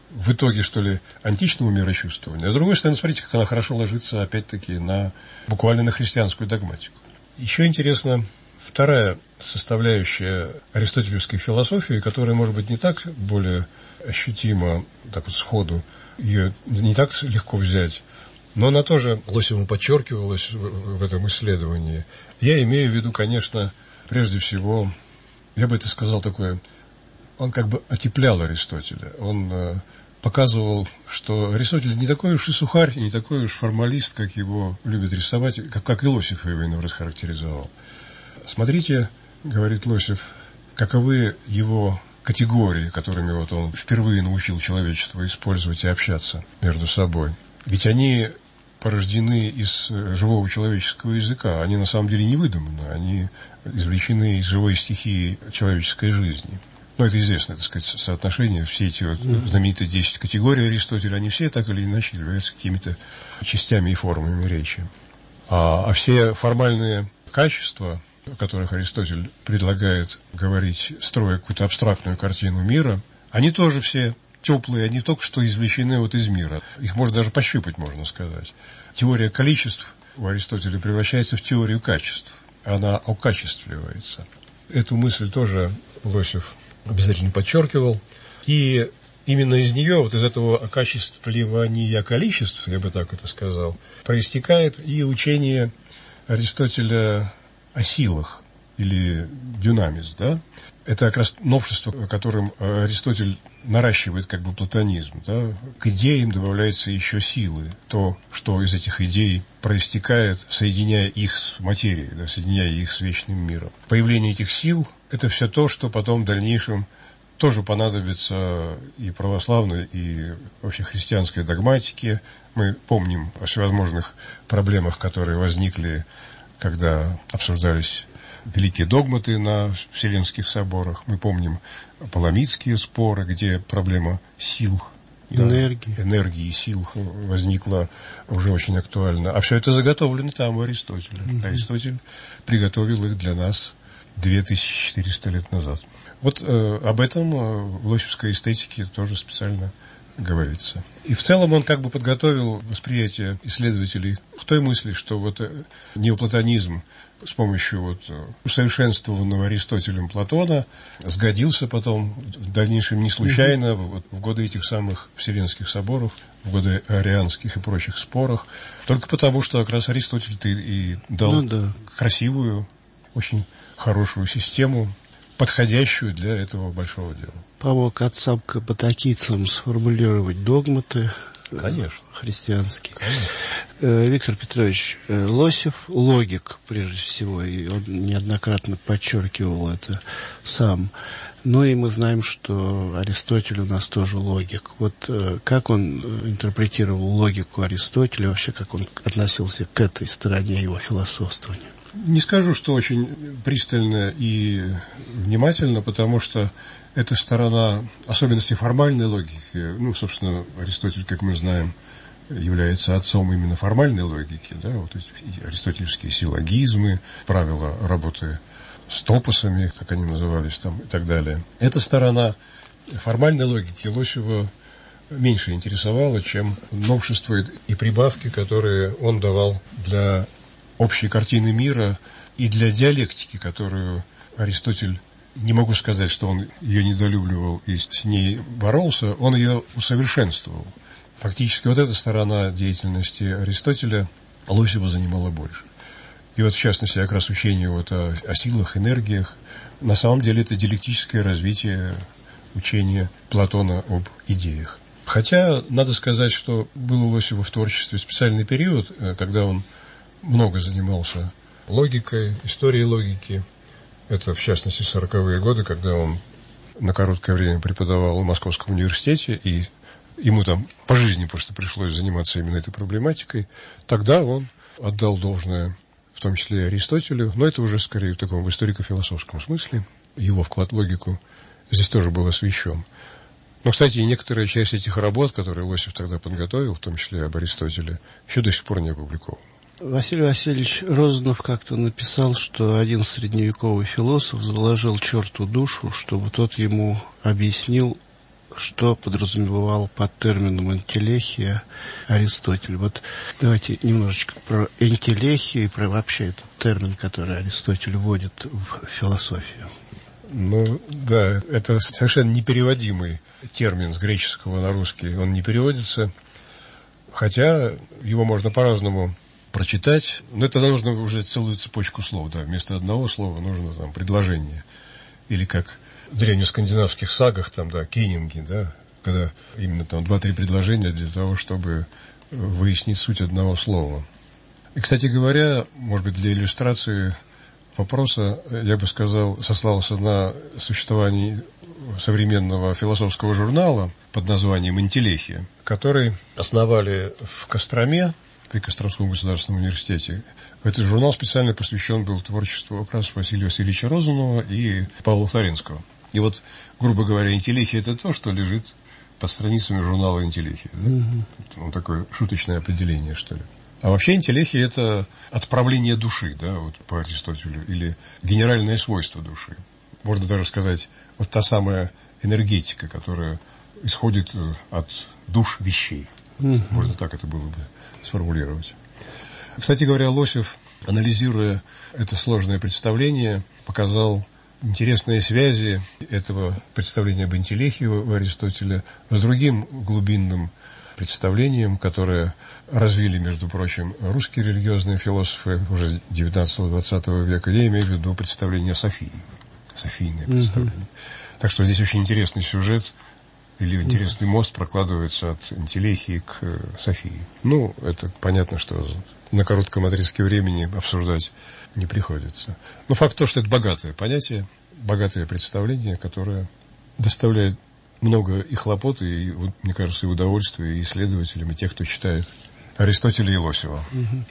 S8: что ли, античному мирочувствованию. А с другой стороны, смотрите, как она хорошо ложится, опять-таки, буквально на христианскую догматику. Еще интересно вторая составляющая аристотелевской философии, которая, может быть, не так более ощутима, так вот сходу, ее не так легко взять, но она тоже Лосевым подчеркивалась в этом исследовании. Я имею в виду, конечно, прежде всего, я бы это сказал такое, он как бы отеплял Аристотеля. Он показывал, что Аристотель не такой уж и сухарь, не такой уж формалист, как его любят рисовать, как и Лосев его иной раз характеризовал. Смотрите, говорит Лосев, каковы его категории, которыми вот он впервые научил человечество использовать и общаться между собой. Ведь они порождены из живого человеческого языка. Они на самом деле не выдуманы, они извлечены из живой стихии человеческой жизни. Ну, это известное, так сказать, соотношение. Все эти вот знаменитые 10 категорий Аристотеля, они все так или иначе являются какими-то частями и формами речи. А все формальные качества, о которых Аристотель предлагает говорить, строя какую-то абстрактную картину мира, они тоже все теплые, они только что извлечены вот из мира. Их можно даже пощупать, можно сказать. Теория количеств у Аристотеля превращается в теорию качеств. Она окачествливается. Эту мысль тоже Лосев обязательно подчеркивал. И именно из нее, вот из этого окачествления количеств, я бы так это сказал, проистекает и учение Аристотеля о силах, или дюнамис, да? Это как раз новшество, которым Аристотель наращивает как бы платонизм, да? К идеям добавляются еще силы, то, что из этих идей проистекает, соединяя их с материей, да? Соединяя их с вечным миром. Появление этих сил – это все то, что потом в дальнейшем тоже понадобится и православной, и вообще христианской догматике. Мы помним о всевозможных проблемах, которые возникли, когда обсуждались великие догматы на Вселенских соборах. Мы помним паламидские споры, где проблема сил, энергии и сил возникла уже очень актуально. А все это заготовлено там у Аристотеля. Аристотель приготовил их для нас 2400 лет назад. Вот об этом в лосевской эстетике тоже специально говорится. И в целом он как бы подготовил восприятие исследователей в той мысли, что вот неоплатонизм с помощью вот усовершенствованного Аристотелем Платона сгодился потом в дальнейшем не случайно в годы этих самых Вселенских соборов, в годы арианских и прочих споров, только потому, что как раз Аристотель-то и дал красивую, очень хорошую систему, подходящую для этого большого дела.
S7: Помог отцам-каппадокийцам сформулировать догматы.
S8: Конечно.
S7: Христианские. Конечно. Виктор Петрович, Лосев логик, прежде всего, и он неоднократно подчеркивал это сам. Ну и мы знаем, что Аристотель у нас тоже логик. Вот как он интерпретировал логику Аристотеля, вообще как он относился к этой стороне его философствования?
S8: Не скажу, что очень пристально и внимательно, потому что эта сторона особенностей формальной логики, ну, собственно, Аристотель, как мы знаем, является отцом именно формальной логики, да, вот эти аристотельские силлогизмы, правила работы с топосами, как они назывались там, и так далее. Эта сторона формальной логики Лосева меньше интересовала, чем новшества и прибавки, которые он давал для общей картины мира и для диалектики, которую Аристотель, не могу сказать, что он ее недолюбливал и с ней боролся, он ее усовершенствовал. фактически вот эта сторона деятельности Аристотеля Лосева занимала больше. И вот, в частности, как раз учение вот о силах, энергиях, на самом деле это диалектическое развитие учения Платона об идеях. Хотя, надо сказать, что был у Лосева в творчестве специальный период, когда он много занимался логикой, историей логики. Это, в частности, 40-е годы, когда он на короткое время преподавал в Московском университете, и ему там по жизни просто пришлось заниматься именно этой проблематикой. Тогда он отдал должное, в том числе и Аристотелю, но это уже скорее в таком в историко-философском смысле. Его вклад в логику здесь тоже был освещен. Но, кстати, и некоторая часть этих работ, которые Лосев тогда подготовил, в том числе об Аристотеле, еще до сих пор не опубликованы.
S7: Василий Васильевич Розанов как-то написал, что один средневековый философ заложил черту душу, чтобы тот ему объяснил, что подразумевал под термином энтелехия Аристотель. Вот давайте немножечко про энтелехию и про вообще этот термин, который Аристотель вводит в философию.
S8: Ну, да, это совершенно непереводимый термин с греческого на русский. Он не переводится, хотя его можно по-разному прочитать. Но это нужно уже целую цепочку слов. Да. Вместо одного слова нужно там предложение. Или как в древнескандинавских сагах, там, да, кейнинги, да, когда именно там 2-3 предложения для того, чтобы выяснить суть одного слова. И, кстати говоря, может быть, для иллюстрации вопроса, я бы сказал, сослался на существование современного философского журнала под названием «Энтелехия», который основали в Костроме, при Костромском государственном университете. Этот журнал специально посвящен был творчеству как раз Василия Васильевича Розанова и Павла Флоренского. И вот, грубо говоря, «Энтелехия» — это то, что лежит под страницами журнала «Энтелехия». Да? Ну, такое шуточное определение, что ли. А вообще энтелехия — это отправление души, да, вот по Аристотелю, или генеральное свойство души. Можно даже сказать, вот та самая энергетика, которая исходит от душ вещей. Можно так это было бы сформулировать. Кстати говоря, Лосев, анализируя это сложное представление, показал интересные связи этого представления об энтелехии у Аристотеля с другим глубинным представлением, которое развили, между прочим, русские религиозные философы уже 19-20 века. Я имею в виду представление о Софии. Софийное представление. Так что здесь очень интересный сюжет или интересный мост прокладывается от энтелехии к Софии. Ну, это понятно, что на коротком отрезке времени обсуждать не приходится. Но факт то, что это богатое понятие, богатое представление, которое доставляет много и хлопот, и, мне кажется, и удовольствия и исследователям, и тех, кто читает Аристотеля и Лосева.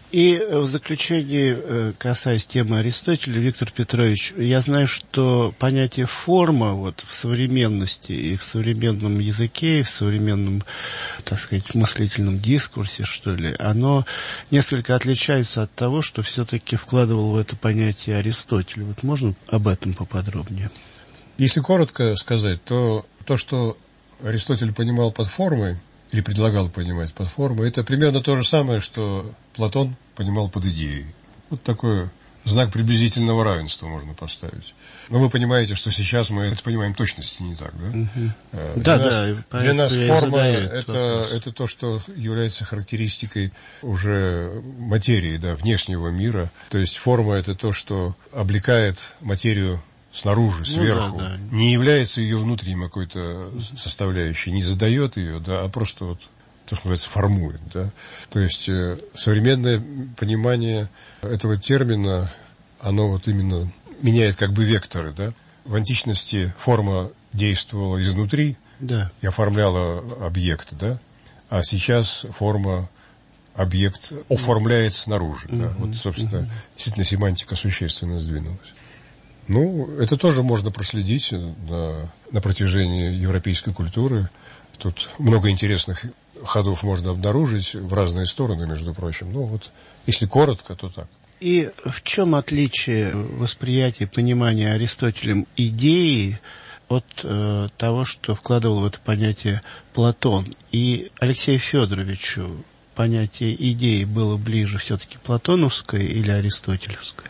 S7: И в заключение, касаясь темы Аристотеля, Виктор Петрович, я знаю, что понятие форма вот, в современности и в современном языке, и в современном, так сказать, мыслительном дискурсе, что ли, оно несколько отличается от того, что все-таки вкладывал в это понятие Аристотель. Вот можно об этом поподробнее?
S8: Если коротко сказать, то что Аристотель понимал под формой, или предлагал понимать под формой, это примерно то же самое, что Платон понимал под идеей. Вот такой знак приблизительного равенства можно поставить. Но вы понимаете, что сейчас мы это понимаем точности не так, да? Для нас форма это то, что является характеристикой уже материи, да, внешнего мира. То есть форма это то, что облекает материю снаружи, сверху, не является ее внутренней какой-то составляющей, не задает ее, да, а просто вот, то, что называется, формует, да. То есть современное понимание этого термина, оно вот именно меняет как бы векторы, да. В античности форма действовала изнутри и оформляла объект, да, а сейчас форма объект оформляет снаружи, да. Вот, собственно, действительно семантика существенно сдвинулась. Ну, это тоже можно проследить на протяжении европейской культуры. Тут много интересных ходов можно обнаружить в разные стороны, между прочим. Ну, вот, если коротко, то так.
S7: И в чем отличие восприятия, понимания Аристотелем идеи от того, что вкладывал в это понятие Платон? И Алексею Федоровичу понятие идеи было ближе все-таки платоновское или аристотелевское?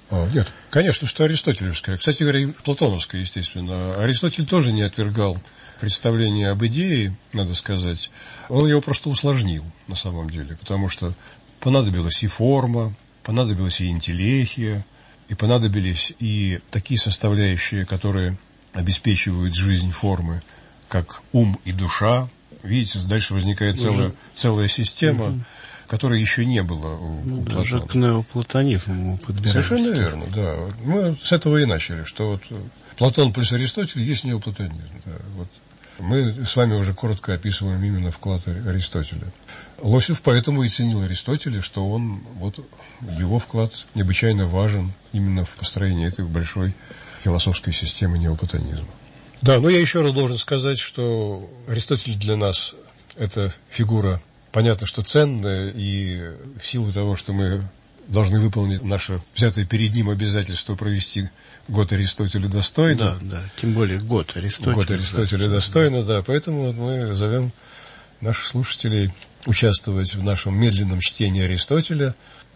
S8: Нет, конечно, что аристотелевское. Кстати говоря, и платоновское, естественно. Аристотель тоже не отвергал представление об идее, надо сказать, он его просто усложнил на самом деле, потому что понадобилась и форма, понадобилась и интеллехия, и понадобились и такие составляющие, которые обеспечивают жизнь формы, как ум и душа. Видите, дальше возникает целая система, которой еще не было у Платона.
S7: Даже к неоплатонизму подбирались.
S8: Совершенно верно, да. Мы с этого и начали, что вот Платон плюс Аристотель есть неоплатонизм. Да, вот. Мы с вами уже коротко описываем именно вклад Аристотеля. Лосев поэтому и ценил Аристотеля, что он, вот, его вклад необычайно важен именно в построении этой большой философской системы неоплатонизма. Да, но я еще раз должен сказать, что Аристотель для нас это фигура, понятно, что ценная, и в силу того, что мы должны выполнить наше взятое перед ним обязательство провести год Аристотеля достойно.
S7: Да, тем более год Аристотеля.
S8: Год Аристотеля достойно, да, поэтому мы зовем наших слушателей участвовать в нашем медленном чтении Аристотеля.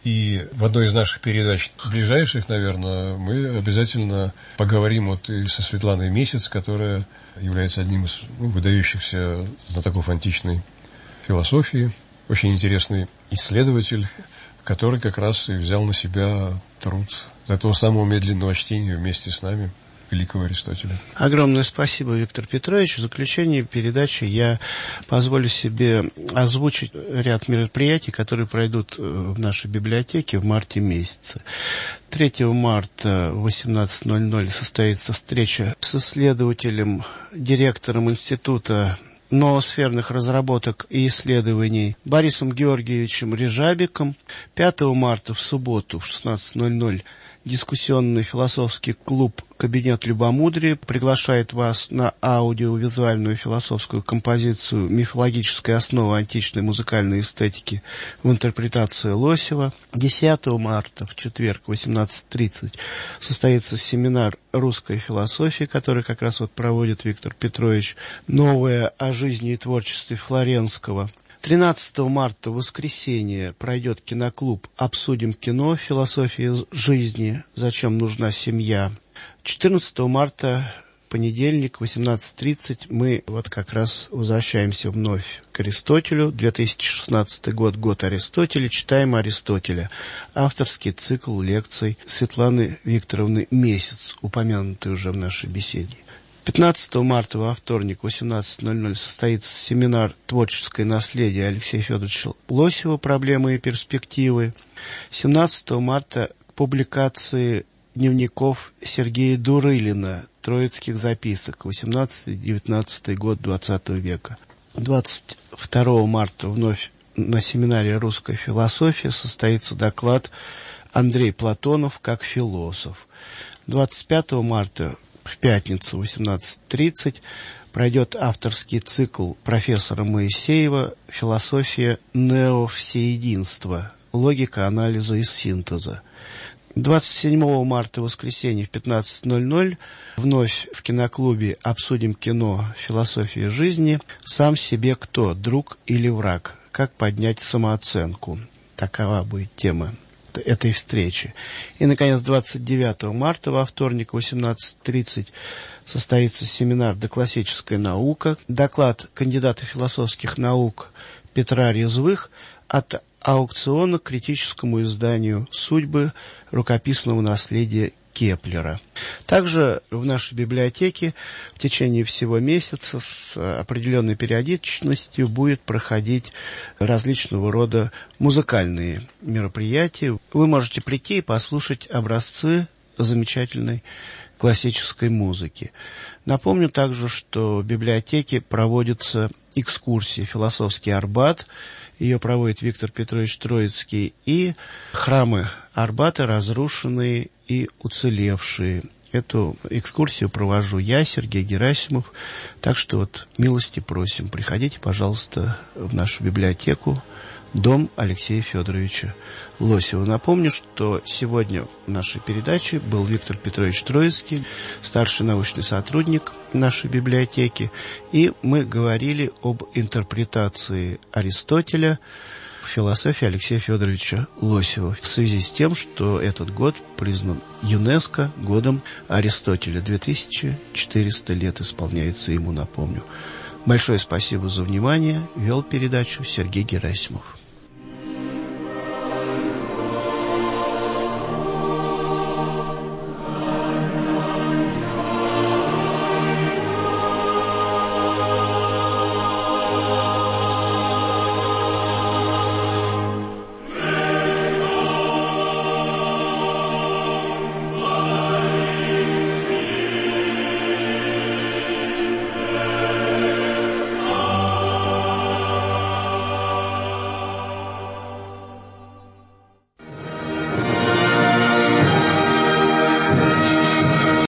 S8: И в одной из наших передач, ближайших, наверное, мы обязательно поговорим вот и со Светланой Месяц, которая является одним из выдающихся знатоков античной философии, очень интересный исследователь, который как раз и взял на себя труд этого самого медленного чтения вместе с нами великого Аристотеля.
S7: Огромное спасибо, Виктор Петрович. В заключение передачи я позволю себе озвучить ряд мероприятий, которые пройдут в нашей библиотеке в марте месяце. 3 марта в 18:00 состоится встреча с исследователем, директором Института ноосферных разработок и исследований Борисом Георгиевичем Режабиком. 5 марта в субботу в 16:00 дискуссионный философский клуб «Кабинет любомудрия» приглашает вас на аудиовизуальную философскую композицию «Мифологическая основа античной музыкальной эстетики в интерпретации Лосева». 10 марта, в четверг, в 18:30, состоится семинар русской философии, который как раз вот проводит Виктор Петрович, «Новое о жизни и творчестве Флоренского». 13 марта, в воскресенье, пройдет киноклуб «Обсудим кино. Философия жизни. Зачем нужна семья?». 14 марта, понедельник, 18:30, мы вот как раз возвращаемся вновь к Аристотелю. 2016 год, год Аристотеля. Читаем Аристотеля. Авторский цикл лекций Светланы Викторовны Месяц, упомянутый уже в нашей беседе. 15 марта, во вторник, 18:00, состоится семинар «Творческое наследие» Алексея Федоровича Лосева «Проблемы и перспективы». 17 марта к публикации дневников Сергея Дурылина «Троицких записок», 18-19 год XX века. 22 марта вновь на семинаре «Русская философия» состоится доклад Андрей Платонов как философ. 25 марта в пятницу, 18:30, пройдет авторский цикл профессора Моисеева «Философия неовсеединства. Логика анализа и синтеза». 27 марта, воскресенье, в 15:00, вновь в киноклубе «Обсудим кино. Философия жизни». «Сам себе кто? Друг или враг? Как поднять самооценку?» Такова будет тема этой встречи. И, наконец, 29 марта, во вторник, 18:30, состоится семинар «Доклассическая наука». Доклад кандидата философских наук Петра Резвых от аукциона к критическому изданию «Судьбы рукописного наследия Кеплера». Также в нашей библиотеке в течение всего месяца с определенной периодичностью будет проходить различного рода музыкальные мероприятия. Вы можете прийти и послушать образцы замечательной классической музыки. Напомню также, что в библиотеке проводится экскурсия «Философский Арбат». Ее проводит Виктор Петрович Троицкий. И храмы Арбата разрушенные и уцелевшие. Эту экскурсию провожу я, Сергей Герасимов. Так что вот милости просим. Приходите, пожалуйста, в нашу библиотеку, дом Алексея Федоровича Лосева. Напомню, что сегодня в нашей передаче был Виктор Петрович Троицкий, старший научный сотрудник нашей библиотеки. И мы говорили об интерпретации Аристотеля философии Алексея Федоровича Лосева в связи с тем, что этот год признан ЮНЕСКО годом Аристотеля. 2400 лет исполняется ему, напомню. Большое спасибо за внимание. Вел передачу Сергей Герасимов.